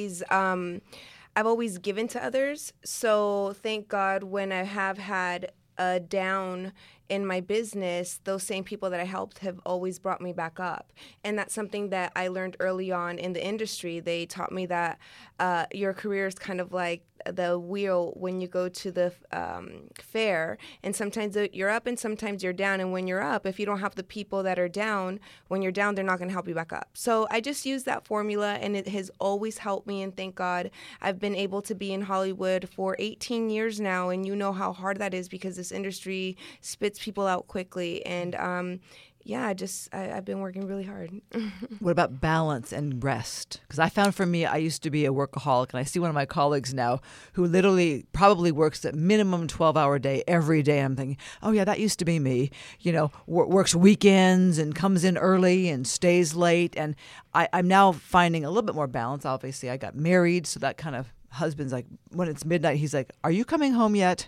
I've always given to others. So thank God when I have had a down in my business, those same people that I helped have always brought me back up. And that's something that I learned early on in the industry. They taught me that your career is kind of like the wheel when you go to the fair, and sometimes you're up and sometimes you're down. And when you're up, if you don't have the people that are down, when you're down, they're not going to help you back up. So I just use that formula, and it has always helped me. And thank God I've been able to be in Hollywood for 18 years now, and you know how hard that is because this industry spits people out quickly. And I've been working really hard. What about balance and rest? Because I found for me, I used to be a workaholic, and I see one of my colleagues now who literally probably works at minimum 12-hour day every day. And I'm thinking, oh yeah, that used to be me. Works weekends and comes in early and stays late. And I'm now finding a little bit more balance. Obviously, I got married, so that kind of husband's like, when it's midnight, he's like, are you coming home yet?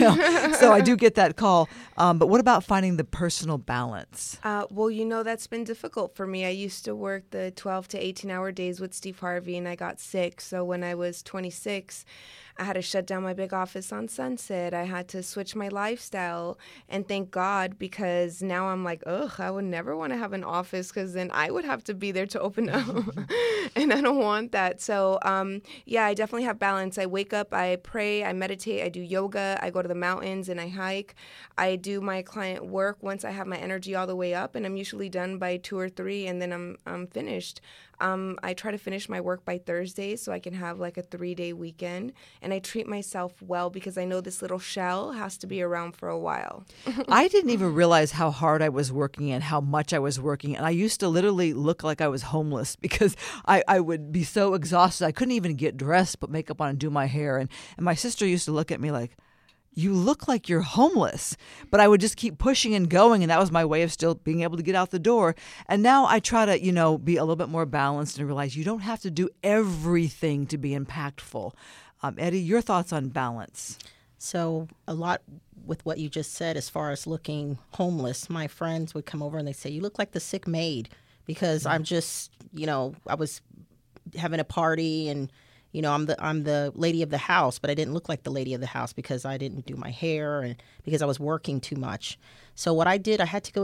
So I do get that call. But what about finding the personal balance? Well, that's been difficult for me. I used to work the 12 to 18-hour days with Steve Harvey, and I got sick. So when I was 26, I had to shut down my big office on Sunset. I had to switch my lifestyle, and thank God, because now I'm like, I would never want to have an office, because then I would have to be there to open up, and I don't want that. So, I definitely have balance. I wake up, I pray, I meditate, I do yoga, I go to the mountains and I hike. I do my client work once I have my energy all the way up, and I'm usually done by 2 or 3, and then I'm finished. I try to finish my work by Thursday so I can have like a 3-day weekend, and I treat myself well because I know this little shell has to be around for a while. I didn't even realize how hard I was working and how much I was working. And I used to literally look like I was homeless because I would be so exhausted. I couldn't even get dressed, put makeup on and do my hair. And my sister used to look at me like, you look like you're homeless. But I would just keep pushing and going, and that was my way of still being able to get out the door. And now I try to, be a little bit more balanced and realize you don't have to do everything to be impactful. Eddie, your thoughts on balance? So a lot with what you just said as far as looking homeless, my friends would come over and they say, you look like the sick maid, because I'm just, I was having a party and I'm the lady of the house, but I didn't look like the lady of the house because I didn't do my hair and because I was working too much. So what I did, I had to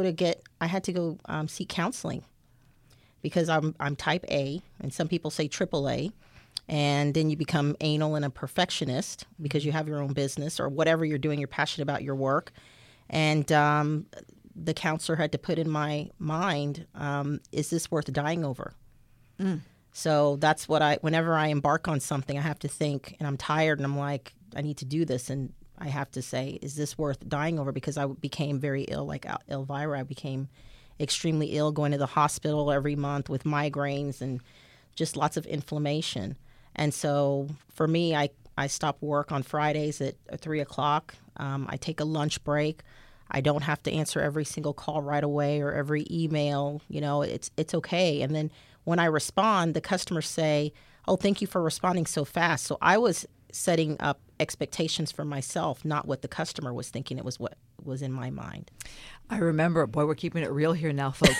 go seek counseling because I'm type A, and some people say triple A, and then you become anal and a perfectionist because you have your own business or whatever you're doing. You're passionate about your work, and the counselor had to put in my mind, is this worth dying over? Mm. So that's what whenever I embark on something, I have to think, and I'm tired, and I'm like, I need to do this, and I have to say, is this worth dying over? Because I became very ill, like Elvira. I became extremely ill, going to the hospital every month with migraines and just lots of inflammation. And so for me, I stop work on Fridays at 3 o'clock. I take a lunch break. I don't have to answer every single call right away or every email. It's okay. And then when I respond, the customers say, oh, thank you for responding so fast. So I was setting up expectations for myself, not what the customer was thinking. It was what was in my mind. I remember, boy, we're keeping it real here now, folks.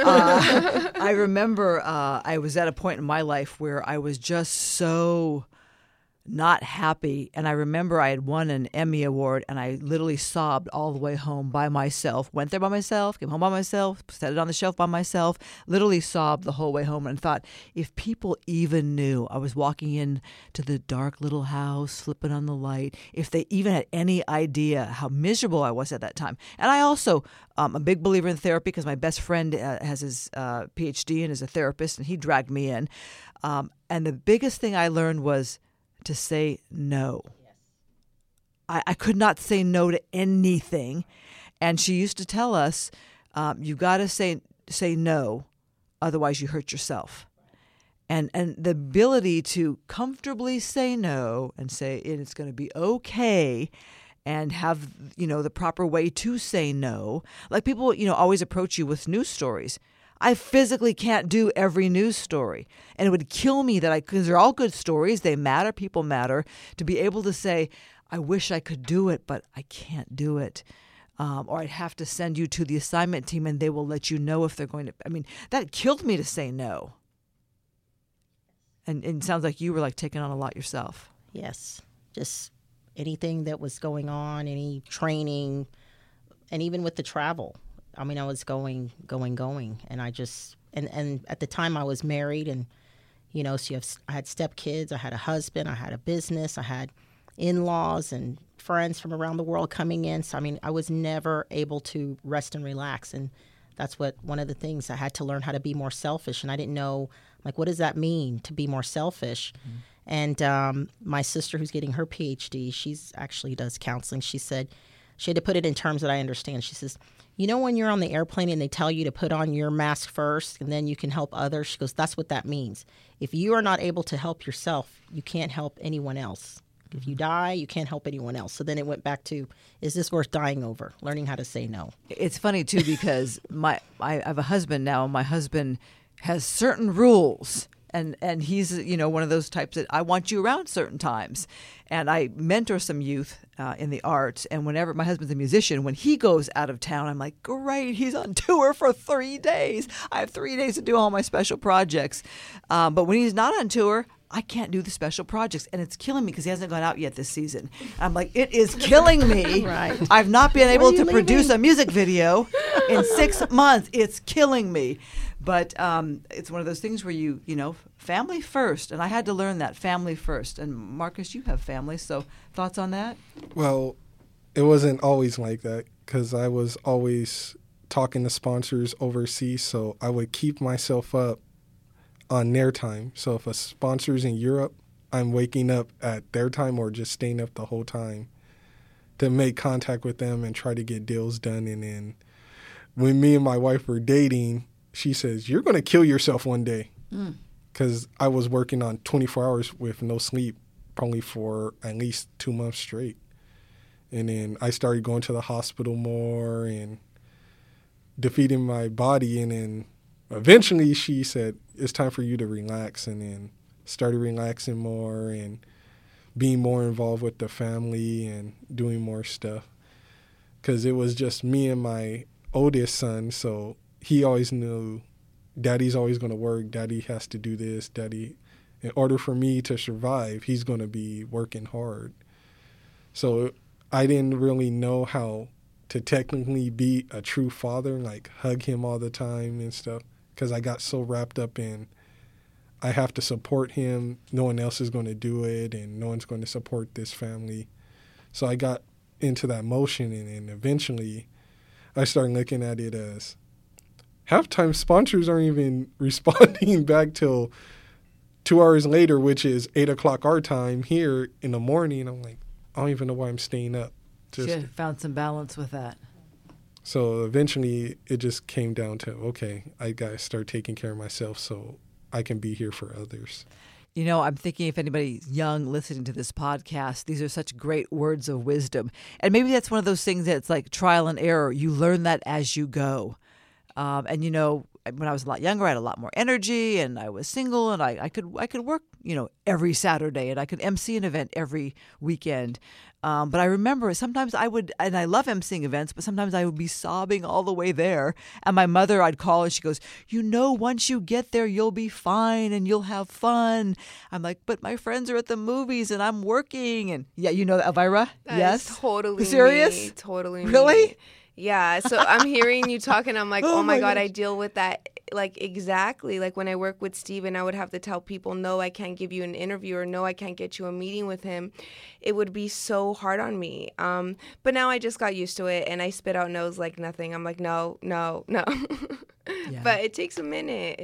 I remember I was at a point in my life where I was just so not happy. And I remember I had won an Emmy Award, and I literally sobbed all the way home by myself. Went there by myself, came home by myself, set it on the shelf by myself, literally sobbed the whole way home, and thought, if people even knew I was walking in to the dark little house, flipping on the light, if they even had any idea how miserable I was at that time. And I also, I'm a big believer in therapy because my best friend has his PhD and is a therapist, and he dragged me in. And the biggest thing I learned was to say no. Yes. I could not say no to anything. And she used to tell us, you got to say no, otherwise you hurt yourself. And the ability to comfortably say no and say it's going to be okay and have, the proper way to say no. Like people, always approach you with news stories. I physically can't do every news story. And it would kill me because they're all good stories. They matter. People matter. To be able to say, I wish I could do it, but I can't do it. Or I'd have to send you to the assignment team and they will let you know if they're going to. I mean, that killed me to say no. And it sounds like you were like taking on a lot yourself. Yes. Just anything that was going on, any training, and even with the travel. I mean, I was going, and I just, and at the time I was married, and, so I had stepkids, I had a husband, I had a business, I had in-laws and friends from around the world coming in. So, I mean, I was never able to rest and relax, and that's one of the things I had to learn how to be more selfish, and I didn't know, like, what does that mean to be more selfish? Mm-hmm. And my sister, who's getting her PhD, she's actually does counseling. She said, She had to put it in terms that I understand. She says, you know, when you're on the airplane and they tell you to put on your mask first and then you can help others? She goes, that's what that means. If you are not able to help yourself, you can't help anyone else. If you die, you can't help anyone else. So then it went back to, is this worth dying over? Learning how to say no. It's funny, too, because I have a husband now. My husband has certain rules. And he's, you know, one of those types that I want you around certain times. And I mentor some youth in the arts. And whenever my husband's a musician, when he goes out of town, I'm like, great, he's on tour for 3 days. I have 3 days to do all my special projects. But when he's not on tour, I can't do the special projects, and it's killing me because he hasn't gone out yet this season. I'm like, it is killing me. Right. I've not been able to produce a music video in 6 months. It's killing me. But it's one of those things where you know, family first. And I had to learn that, family first. And Marcus, you have family, so thoughts on that? Well, it wasn't always like that because I was always talking to sponsors overseas, so I would keep myself up on their time. So if a sponsor's in Europe, I'm waking up at their time or just staying up the whole time to make contact with them and try to get deals done. And then when me and my wife were dating, she says, you're going to kill yourself one day. Because I was working on 24 hours with no sleep probably for at least 2 months straight. And then I started going to the hospital more and defeating my body. And then eventually she said, it's time for you to relax, and then started relaxing more and being more involved with the family and doing more stuff. Because it was just me and my oldest son, so he always knew Daddy's always going to work. Daddy has to do this. Daddy, in order for me to survive, he's going to be working hard. So I didn't really know how to technically be a true father, like hug him all the time and stuff. Because I got so wrapped up in I have to support him. No one else is going to do it, and no one's going to support this family. So I got into that motion, and eventually I started looking at it as half-time sponsors aren't even responding back till 2 hours later, which is 8 o'clock our time here in the morning. I'm like, I don't even know why I'm staying up. Should have found some balance with that. So eventually it just came down to, okay, I got to start taking care of myself so I can be here for others. You know, I'm thinking if anybody's young listening to this podcast, these are such great words of wisdom. And maybe that's one of those things that's like trial and error. You learn that as you go. And, you know, when I was a lot younger, I had a lot more energy, and I was single, and I could work, you know, every Saturday, and I could MC an event every weekend. But I remember sometimes I would, and I love emceeing events, but sometimes I would be sobbing all the way there. And my mother, I'd call, and she goes, you know, once you get there, you'll be fine and you'll have fun. I'm like, but my friends are at the movies and I'm working. And yeah, you know, Elvira? That yes. Is totally serious? Me. Totally. Really? Me. Yeah. So I'm hearing you talk, and I'm like, oh my God, I deal with that. Like, exactly. Like when I work with Steven, I would have to tell people, no, I can't give you an interview, or no, I can't get you a meeting with him. It would be so hard on me. But now I just got used to it, and I spit out no's like nothing. I'm like, no. Yeah. But it takes a minute.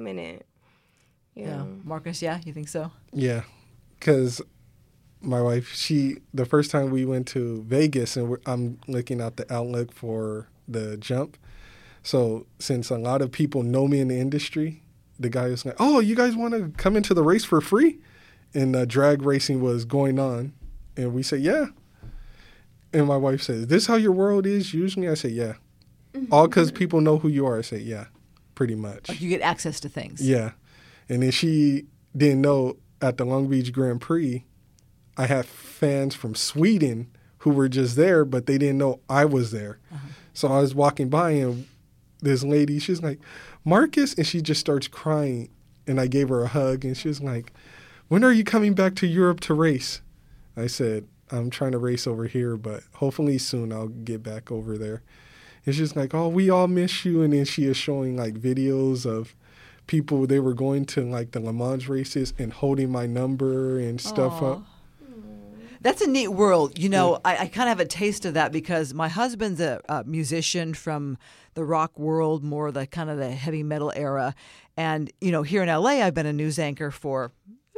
Yeah. Marcus, yeah? You think so? Yeah. Because my wife, the first time we went to Vegas, and I'm looking at the outlook for the jump. So since a lot of people know me in the industry, the guy was like, oh, you guys want to come into the race for free? And drag racing was going on. And we said, yeah. And my wife says, this how your world is usually? I say, yeah. All because people know who you are. I say, yeah, pretty much. Like you get access to things. Yeah. And then she didn't know at the Long Beach Grand Prix, I had fans from Sweden who were just there, but they didn't know I was there. Uh-huh. So I was walking by, and this lady, she's like, Marcus, and she just starts crying. And I gave her a hug, and she was like, when are you coming back to Europe to race? I said, I'm trying to race over here, but hopefully soon I'll get back over there. And she's like, oh, we all miss you. And then she is showing like videos of people, they were going to like the Le Mans races and holding my number and stuff up. That's a neat world. You know, I kind of have a taste of that because my husband's a musician from the rock world, more the kind of the heavy metal era. And, you know, here in L.A., I've been a news anchor for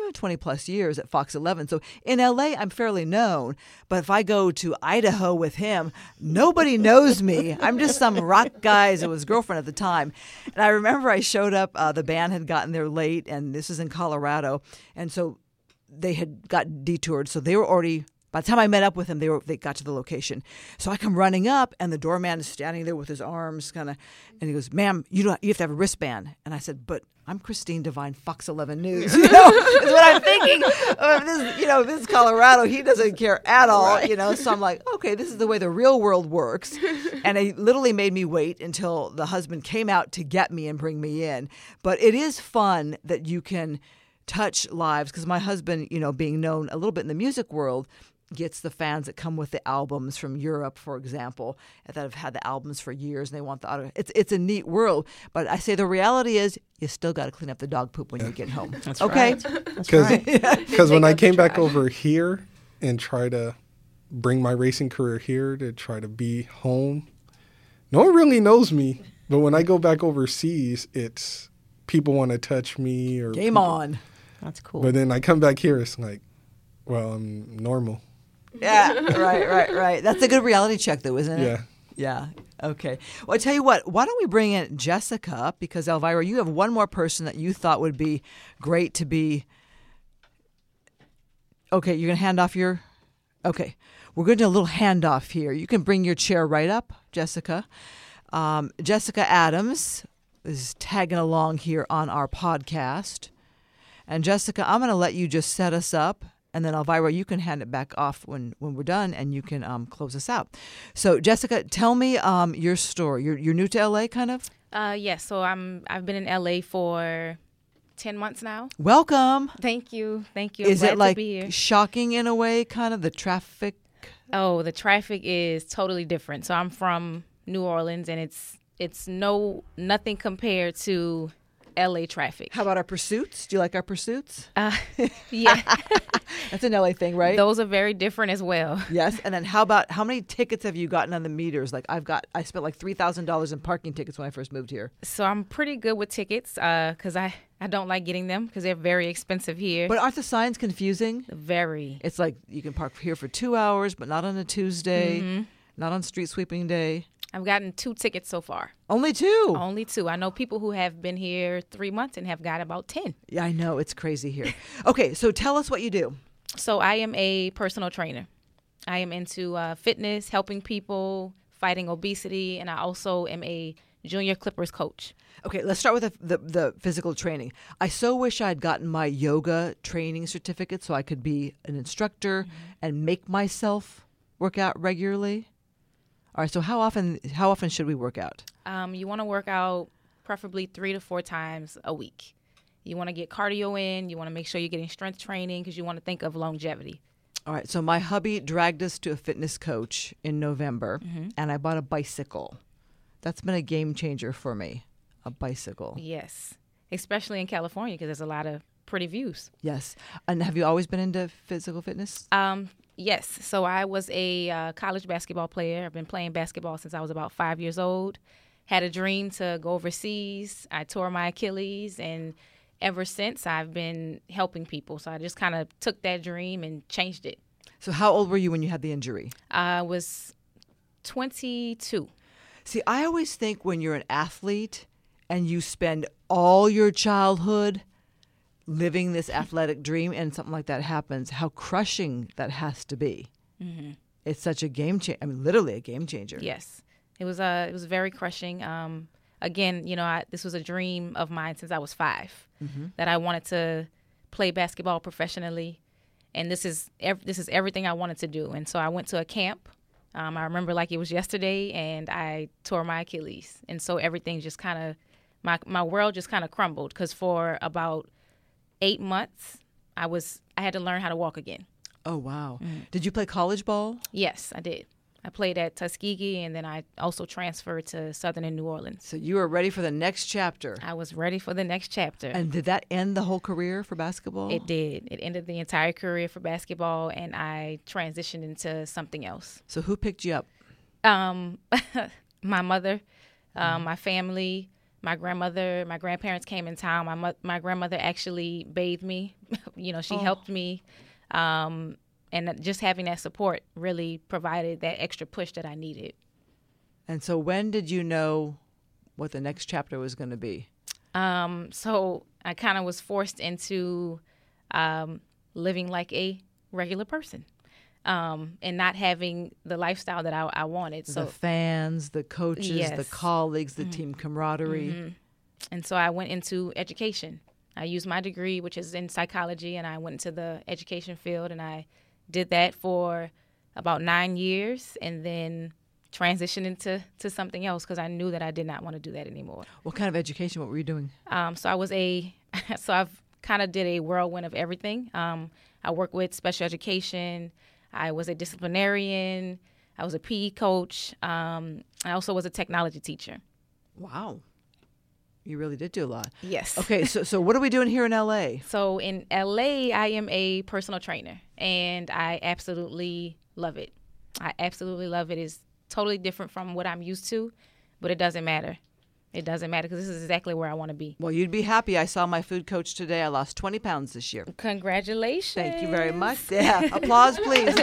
20 plus years at Fox 11. So in LA, I'm fairly known. But if I go to Idaho with him, nobody knows me. I'm just some rock guy. It was girlfriend at the time. And I remember I showed up, the band had gotten there late, and this is in Colorado. And so they had got detoured. So they were already, by the time I met up with them, they got to the location. So I come running up, and the doorman is standing there with his arms kind of, and he goes, "Ma'am, you have to have a wristband." And I said, "But I'm Christine Devine, Fox 11 News." Is what I'm thinking. This is Colorado. He doesn't care at all, right. So I'm like, okay, this is the way the real world works. And it literally made me wait until the husband came out to get me and bring me in. But it is fun that you can touch lives, because my husband, being known a little bit in the music world, gets the fans that come with the albums from Europe, for example, that have had the albums for years, and they want the autograph. It's a neat world, but I say the reality is you still got to clean up the dog poop when you get home. That's okay? Right. Because when I came back over here and try to bring my racing career here to try to be home, no one really knows me. But when I go back overseas, it's people want to touch me or game on. That's cool. But then I come back here, it's like, well, I'm normal. Yeah, right. That's a good reality check, though, isn't it? Yeah. Yeah. Okay. Well, I tell you what, why don't we bring in Jessica, because Elvira, you have one more person that you thought would be great to be. Okay, you're going to hand off your. Okay. We're going to do a little handoff here. You can bring your chair right up, Jessica. Jessica Adams is tagging along here on our podcast. And Jessica, I'm going to let you just set us up. And then, Elvira, you can hand it back off when we're done, and you can close us out. So, Jessica, tell me your story. You're new to LA, kind of? Yes. So I've been in LA for 10 months now. Welcome. Thank you. Is glad it like to be here. shocking in a way, kind of the traffic? Oh, the traffic is totally different. So I'm from New Orleans, and it's nothing compared to LA traffic. How about our pursuits? Do you like our pursuits? Yeah. That's an LA thing, right? Those are very different as well. Yes. And then how many tickets have you gotten on the meters? Like I spent like $3,000 in parking tickets when I first moved here. So I'm pretty good with tickets because I don't like getting them because they're very expensive here. But aren't the signs confusing? Very. It's like you can park here for 2 hours, but not on a Tuesday, not on street sweeping day. I've gotten 2 tickets so far. Only 2? Only 2. I know people who have been here 3 months and have got about 10. Yeah, I know. It's crazy here. Okay, so tell us what you do. So I am a personal trainer. I am into fitness, helping people, fighting obesity, and I also am a junior Clippers coach. Okay, let's start with the physical training. I so wish I had gotten my yoga training certificate so I could be an instructor and make myself work out regularly. All right, so how often should we work out? You want to work out preferably 3 to 4 times a week. You want to get cardio in. You want to make sure you're getting strength training because you want to think of longevity. All right, so my hubby dragged us to a fitness coach in November, and I bought a bicycle. That's been a game changer for me, a bicycle. Yes, especially in California because there's a lot of pretty views. Yes. And have you always been into physical fitness? Yes. So I was a college basketball player. I've been playing basketball since I was about 5 years old. Had a dream to go overseas. I tore my Achilles, and ever since I've been helping people. So I just kind of took that dream and changed it. So how old were you when you had the injury? I was 22. See, I always think when you're an athlete and you spend all your childhood living this athletic dream and something like that happens, how crushing that has to be. Mm-hmm. It's such a game changer. I mean, literally a game changer. Yes. It was very crushing. Again, this was a dream of mine since I was 5, that I wanted to play basketball professionally. And this is everything I wanted to do. And so I went to a camp. I remember like it was yesterday, and I tore my Achilles. And so everything just kind of, my world just kind of crumbled because for about 8 months, I had to learn how to walk again. Oh, wow. Did you play college ball? Yes, I did. I played at Tuskegee, and then I also transferred to Southern in New Orleans. So you were ready for the next chapter. I was ready for the next chapter. And did that end the whole career for basketball? It did. It ended the entire career for basketball, and I transitioned into something else. So who picked you up? My mother, my family, My grandparents came in town. My grandmother actually bathed me. She helped me. And just having that support really provided that extra push that I needed. And so when did you know what the next chapter was going to be? So I kind of was forced into living like a regular person. And not having the lifestyle that I wanted. So the fans, the coaches, yes. the colleagues, the team camaraderie. Mm-hmm. And so I went into education. I used my degree, which is in psychology, and I went into the education field, and I did that for about 9 years, and then transitioned into something else because I knew that I did not want to do that anymore. What kind of education? What were you doing? So I've kind of did a whirlwind of everything. I work with special education. I was a disciplinarian. I was a PE coach. I also was a technology teacher. Wow. You really did do a lot. Yes. Okay, so what are we doing here in L.A.? So in L.A., I am a personal trainer, and I absolutely love it. I absolutely love it. It's totally different from what I'm used to, but it doesn't matter. It doesn't matter because this is exactly where I want to be. Well, you'd be happy. I saw my food coach today. I lost 20 pounds this year. Congratulations. Thank you very much. Yeah, applause, please.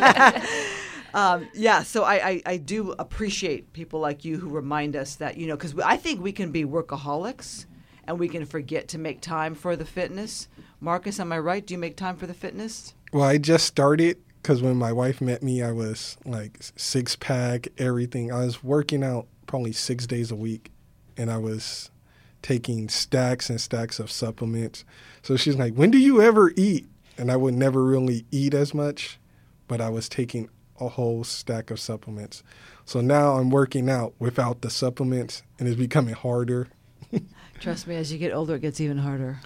So I do appreciate people like you who remind us that, because I think we can be workaholics and we can forget to make time for the fitness. Marcus, am I right? Do you make time for the fitness? Well, I just started because when my wife met me, I was like six-pack, everything. I was working out probably 6 days a week. And I was taking stacks and stacks of supplements. So she's like, when do you ever eat? And I would never really eat as much, but I was taking a whole stack of supplements. So now I'm working out without the supplements, and it's becoming harder. Trust me, as you get older, it gets even harder.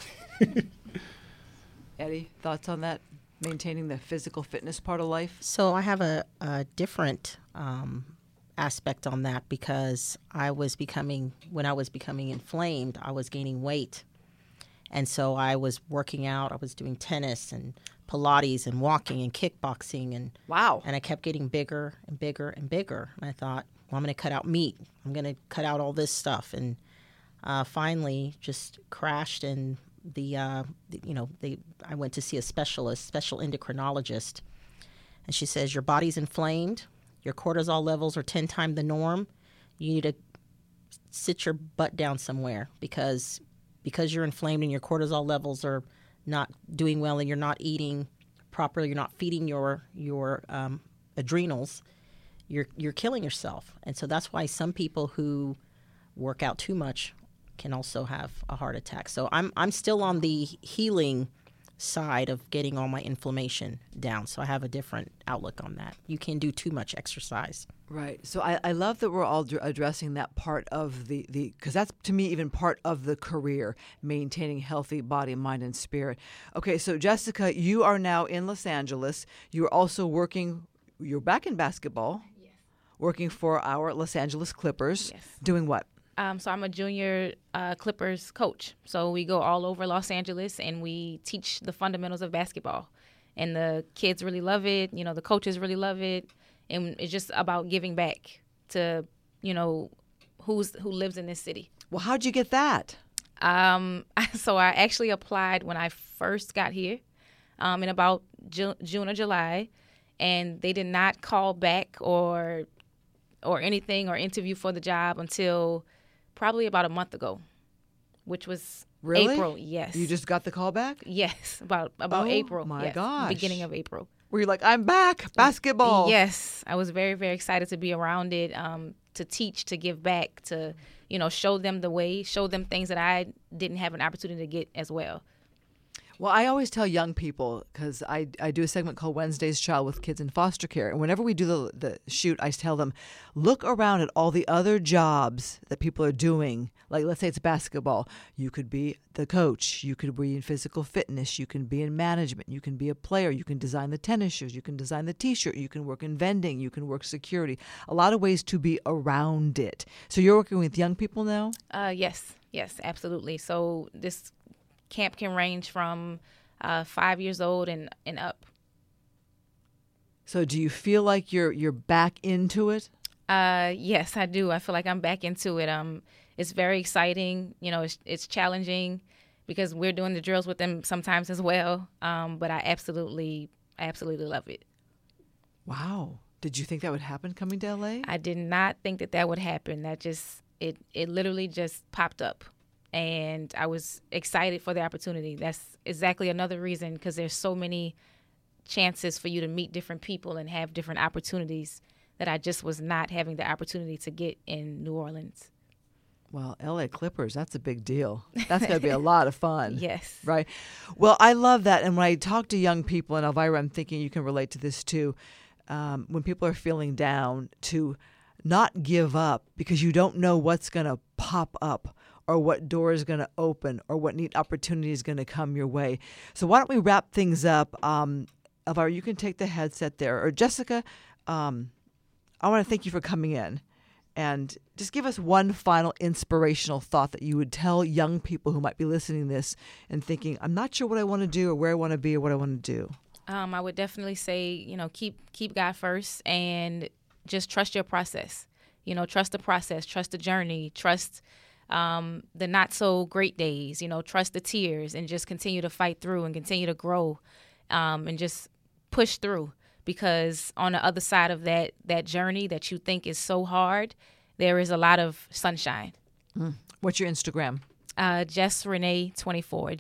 Eddie, thoughts on that? Maintaining the physical fitness part of life? So I have a different aspect on that because when I was becoming inflamed, I was gaining weight. And so I was working out. I was doing tennis and Pilates and walking and kickboxing. And wow. And I kept getting bigger and bigger and bigger. And I thought, well, I'm going to cut out meat. I'm going to cut out all this stuff. And finally just crashed. And I went to see a special endocrinologist. And she says, your body's inflamed. Your cortisol levels are 10 times the norm. You need to sit your butt down somewhere because you're inflamed and your cortisol levels are not doing well and you're not eating properly, you're not feeding your adrenals, you're killing yourself. And so that's why some people who work out too much can also have a heart attack. So I'm still on the healing side of getting all my inflammation down. So I have a different outlook on that. You can do too much exercise. Right. So I love that we're all addressing that part of the because that's to me even part of the career, maintaining healthy body, mind, and spirit. Okay. So Jessica, you are now in Los Angeles. You're also you're back in basketball. Yes. Working for our Los Angeles Clippers. Yes. Doing what? So I'm a junior Clippers coach. So we go all over Los Angeles and we teach the fundamentals of basketball. And the kids really love it. The coaches really love it. And it's just about giving back to, who lives in this city. Well, how'd you get that? So I actually applied when I first got here in about June or July. And they did not call back or anything or interview for the job until probably about a month ago, which was really? April. Yes. You just got the call back? Yes, about April. Oh my yes, gosh! Beginning of April. Were you like, I'm back, basketball? Yes, I was very, very excited to be around it, to teach, to give back, to show them the way, show them things that I didn't have an opportunity to get as well. Well, I always tell young people, because I do a segment called Wednesday's Child with kids in foster care. And whenever we do the shoot, I tell them, look around at all the other jobs that people are doing. Like, let's say it's basketball. You could be the coach. You could be in physical fitness. You can be in management. You can be a player. You can design the tennis shoes. You can design the T-shirt. You can work in vending. You can work security. A lot of ways to be around it. So you're working with young people now? Yes, absolutely. So this camp can range from 5 years old and up. So do you feel like you're back into it? Yes, I do. I feel like I'm back into it. It's very exciting. You know, it's challenging because we're doing the drills with them sometimes as well. But I absolutely love it. Wow. Did you think that would happen coming to LA? I did not think that would happen. It literally just popped up. And I was excited for the opportunity. That's exactly another reason, because there's so many chances for you to meet different people and have different opportunities that I just was not having the opportunity to get in New Orleans. Well, LA Clippers, that's a big deal. That's going to be a lot of fun. Yes. Right. Well, I love that. And when I talk to young people, and Elvira, I'm thinking you can relate to this too, when people are feeling down, to not give up because you don't know what's going to pop up or what door is going to open or what neat opportunity is going to come your way. So why don't we wrap things up? Elvira, you can take the headset there. Or Jessica, I want to thank you for coming in. And just give us one final inspirational thought that you would tell young people who might be listening to this and thinking, I'm not sure what I want to do or where I want to be or what I want to do. I would definitely say, keep God first and just trust your process. Trust the process, trust the journey, trust the not so great days, trust the tears, and just continue to fight through and continue to grow and just push through. Because on the other side of that journey that you think is so hard, there is a lot of sunshine. What's your Instagram? Jess Renee 24.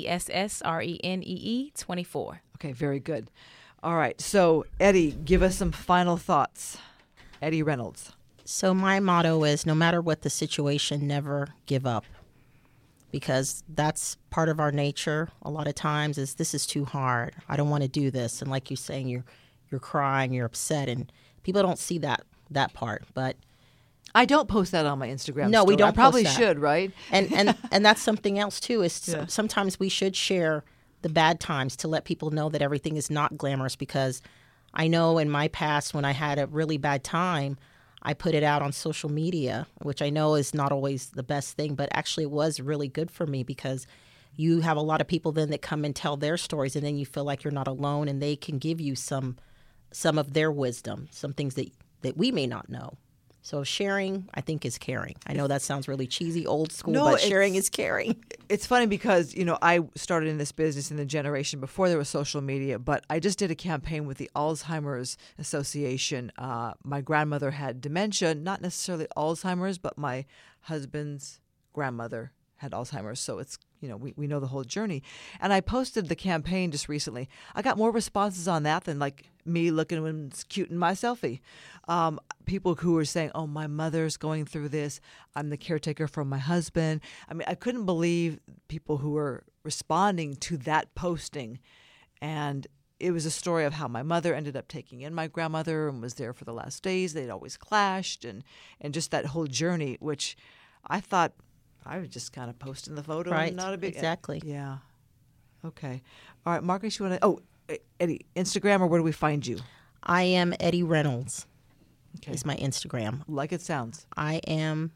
JESSRENEE 24. Okay, very good. All right. So, Eddie, give us some final thoughts. Eddie Reynolds. So my motto is, no matter what the situation, never give up. Because that's part of our nature a lot of times, is this is too hard. I don't want to do this. And like you're saying, you're crying, you're upset, and people don't see that part. But I don't post that on my Instagram. No, story. we don't. I probably post that. should, right? And that's something else too. Is Yeah. Sometimes we should share the bad times to let people know that everything is not glamorous. Because I know in my past, when I had a really bad time, I put it out on social media, which I know is not always the best thing, but actually it was really good for me, because you have a lot of people then that come and tell their stories, and then you feel like you're not alone, and they can give you some of their wisdom, some things that we may not know. So sharing, I think, is caring. I know that sounds really cheesy, old school, but sharing is caring. It's funny because, I started in this business in the generation before there was social media, but I just did a campaign with the Alzheimer's Association. My grandmother had dementia, not necessarily Alzheimer's, but my husband's grandmother had Alzheimer's. So it's, we know the whole journey. And I posted the campaign just recently. I got more responses on that than like me looking when it's cute in my selfie. People who were saying, oh, my mother's going through this. I'm the caretaker for my husband. I mean, I couldn't believe people who were responding to that posting. And it was a story of how my mother ended up taking in my grandmother and was there for the last days. They'd always clashed, and just that whole journey, which I thought I was just kind of posting the photo. Right, and not a big, exactly. Yeah. Okay. All right, Marcus, you want to, Eddie, Instagram, or where do we find you? I am Eddie Reynolds. Okay. Is my Instagram. Like it sounds. I am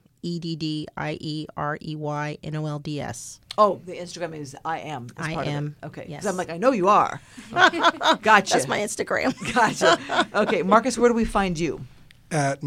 EDDIEREYNOLDS. Oh, the Instagram is I am. Is I part am. Of it. Okay. Yes. 'Cause I'm like, I know you are. Gotcha. That's my Instagram. Gotcha. Okay, Marcus, where do we find you? At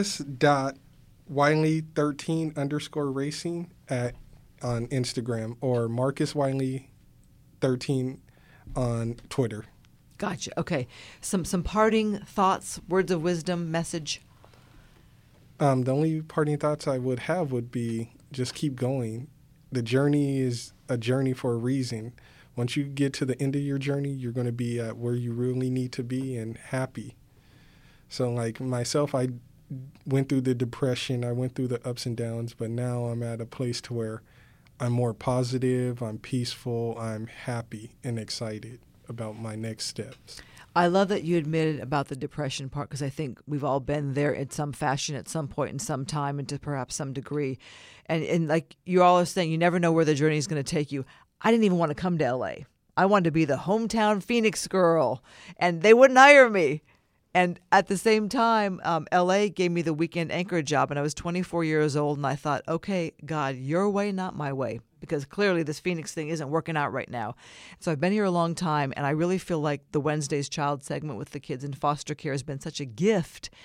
Marcus.Wiley13_racing on Instagram, or Marcus Wiley 13 on Twitter. Gotcha. Okay. Some parting thoughts, words of wisdom, message. The only parting thoughts I would have would be just keep going. The journey is a journey for a reason. Once you get to the end of your journey, you're going to be at where you really need to be and happy. So like myself, I went through the depression, I went through the ups and downs, but now I'm at a place to where I'm more positive, I'm peaceful, I'm happy and excited about my next steps. I love that you admitted about the depression part, because I think we've all been there in some fashion at some point in some time and to perhaps some degree. And like you're always saying, you never know where the journey is going to take you. I didn't even want to come to L.A. I wanted to be the hometown Phoenix girl, and they wouldn't hire me. And at the same time, L.A. gave me the weekend anchor job, and I was 24 years old, and I thought, okay, God, your way, not my way, because clearly this Phoenix thing isn't working out right now. So I've been here a long time, and I really feel like the Wednesday's Child segment with the kids in foster care has been such a gift.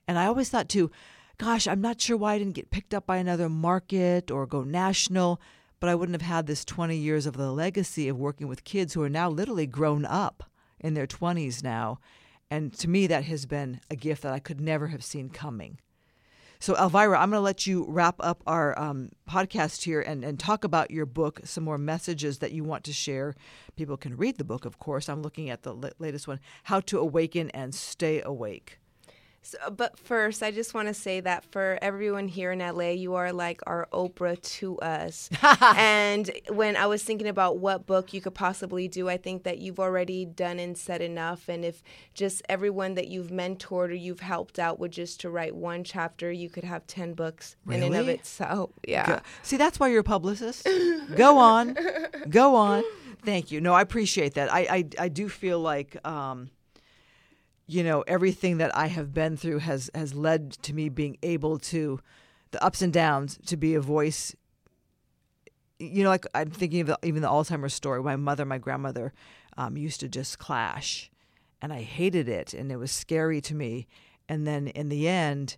And I always thought too, gosh, I'm not sure why I didn't get picked up by another market or go national, but I wouldn't have had this 20 years of the legacy of working with kids who are now literally grown up in their 20s now. And to me, that has been a gift that I could never have seen coming. So, Elvira, I'm going to let you wrap up our podcast here and talk about your book, some more messages that you want to share. People can read the book, of course. I'm looking at the latest one, How to Awaken and Stay Awake. So, but first, I just want to say that for everyone here in LA, you are like our Oprah to us. And when I was thinking about what book you could possibly do, I think that you've already done and said enough. And if just everyone that you've mentored or you've helped out would just to write one chapter, you could have 10 books in and of itself. Yeah. See, that's why you're a publicist. Go on. Go on. Thank you. No, I appreciate that. I do feel like... everything that I have been through has led to me being able to, the ups and downs, to be a voice. Like I'm thinking of even the Alzheimer's story. My mother, my grandmother used to just clash, and I hated it, and it was scary to me. And then in the end,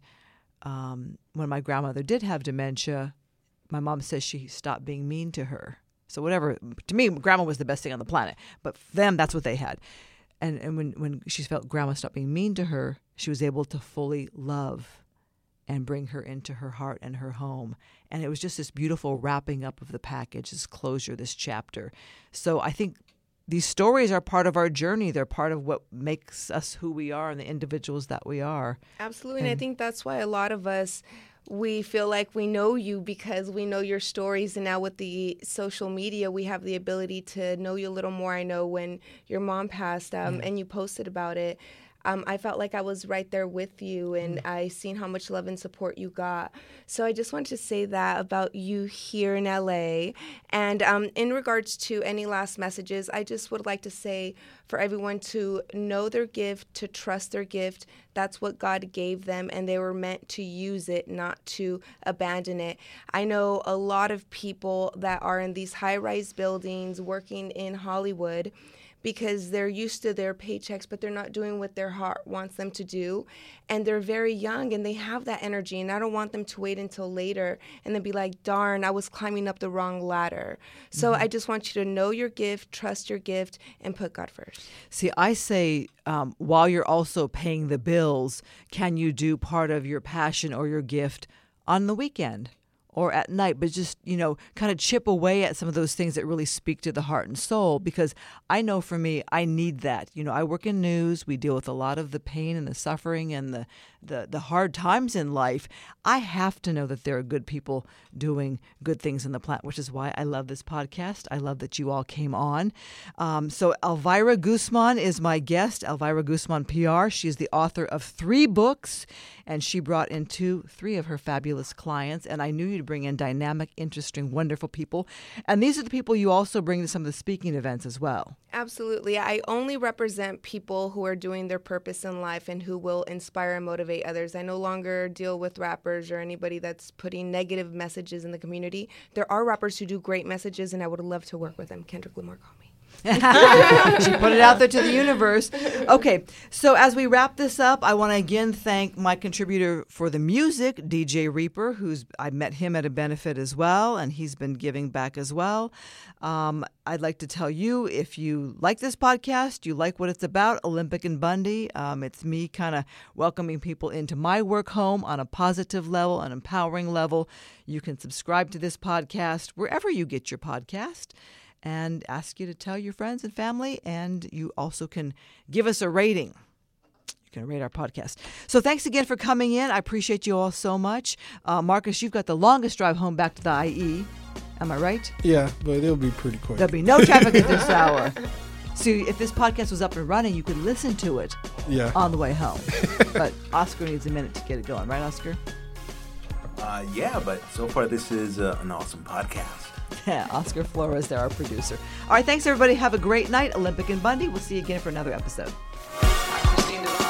when my grandmother did have dementia, my mom says she stopped being mean to her. So whatever, to me, grandma was the best thing on the planet. But for them, that's what they had. And when she felt grandma stopped being mean to her, she was able to fully love and bring her into her heart and her home. And it was just this beautiful wrapping up of the package, this closure, this chapter. So I think these stories are part of our journey. They're part of what makes us who we are and the individuals that we are. Absolutely. And I think that's why a lot of us, we feel like we know you because we know your stories. And now with the social media, we have the ability to know you a little more. I know when your mom passed and you posted about it, I felt like I was right there with you, and I seen how much love and support you got. So I just wanted to say that about you here in LA. And in regards to any last messages, I just would like to say for everyone to know their gift, to trust their gift. That's what God gave them, and they were meant to use it, not to abandon it. I know a lot of people that are in these high-rise buildings working in Hollywood because they're used to their paychecks, but they're not doing what their heart wants them to do. And they're very young, and they have that energy, and I don't want them to wait until later and then be like, darn, I was climbing up the wrong ladder. So I just want you to know your gift, trust your gift, and put God first. See, I say while you're also paying the bills, can you do part of your passion or your gift on the weekend? Or at night, but just, kind of chip away at some of those things that really speak to the heart and soul, because I know for me, I need that. I work in news. We deal with a lot of the pain and the suffering and the hard times in life. I have to know that there are good people doing good things in the planet, which is why I love this podcast. I love that you all came on. So Elvira Guzman is my guest, Elvira Guzman PR. She is the author of 3 books, and she brought in 3 of her fabulous clients, and I knew you'd bring in dynamic, interesting, wonderful people. And these are the people you also bring to some of the speaking events as well. Absolutely. I only represent people who are doing their purpose in life and who will inspire and motivate others. I no longer deal with rappers or anybody that's putting negative messages in the community. There are rappers who do great messages, and I would love to work with them. Kendrick Lamar, call me. She put it out there to the universe. Okay, so as we wrap this up, I want to again thank my contributor for the music, DJ Reaper, I met him at a benefit as well, and he's been giving back as well. I'd like to tell you, if you like this podcast, you like what it's about, Olympic and Bundy, it's me kind of welcoming people into my work home on a positive level, an empowering level. You can subscribe to this podcast wherever you get your podcast, and ask you to tell your friends and family, and you also can give us a rating. You can rate our podcast. So thanks again for coming in. I appreciate you all so much. Marcus, you've got the longest drive home back to the IE. Am I right? Yeah, but it'll be pretty quick. There'll be no traffic at this hour. So if this podcast was up and running, you could listen to it on the way home. But Oscar needs a minute to get it going. Right, Oscar? Yeah, but so far this is an awesome podcast. Yeah, Oscar Flores there, our producer. All right, thanks, everybody. Have a great night. Olympic and Bundy. We'll see you again for another episode.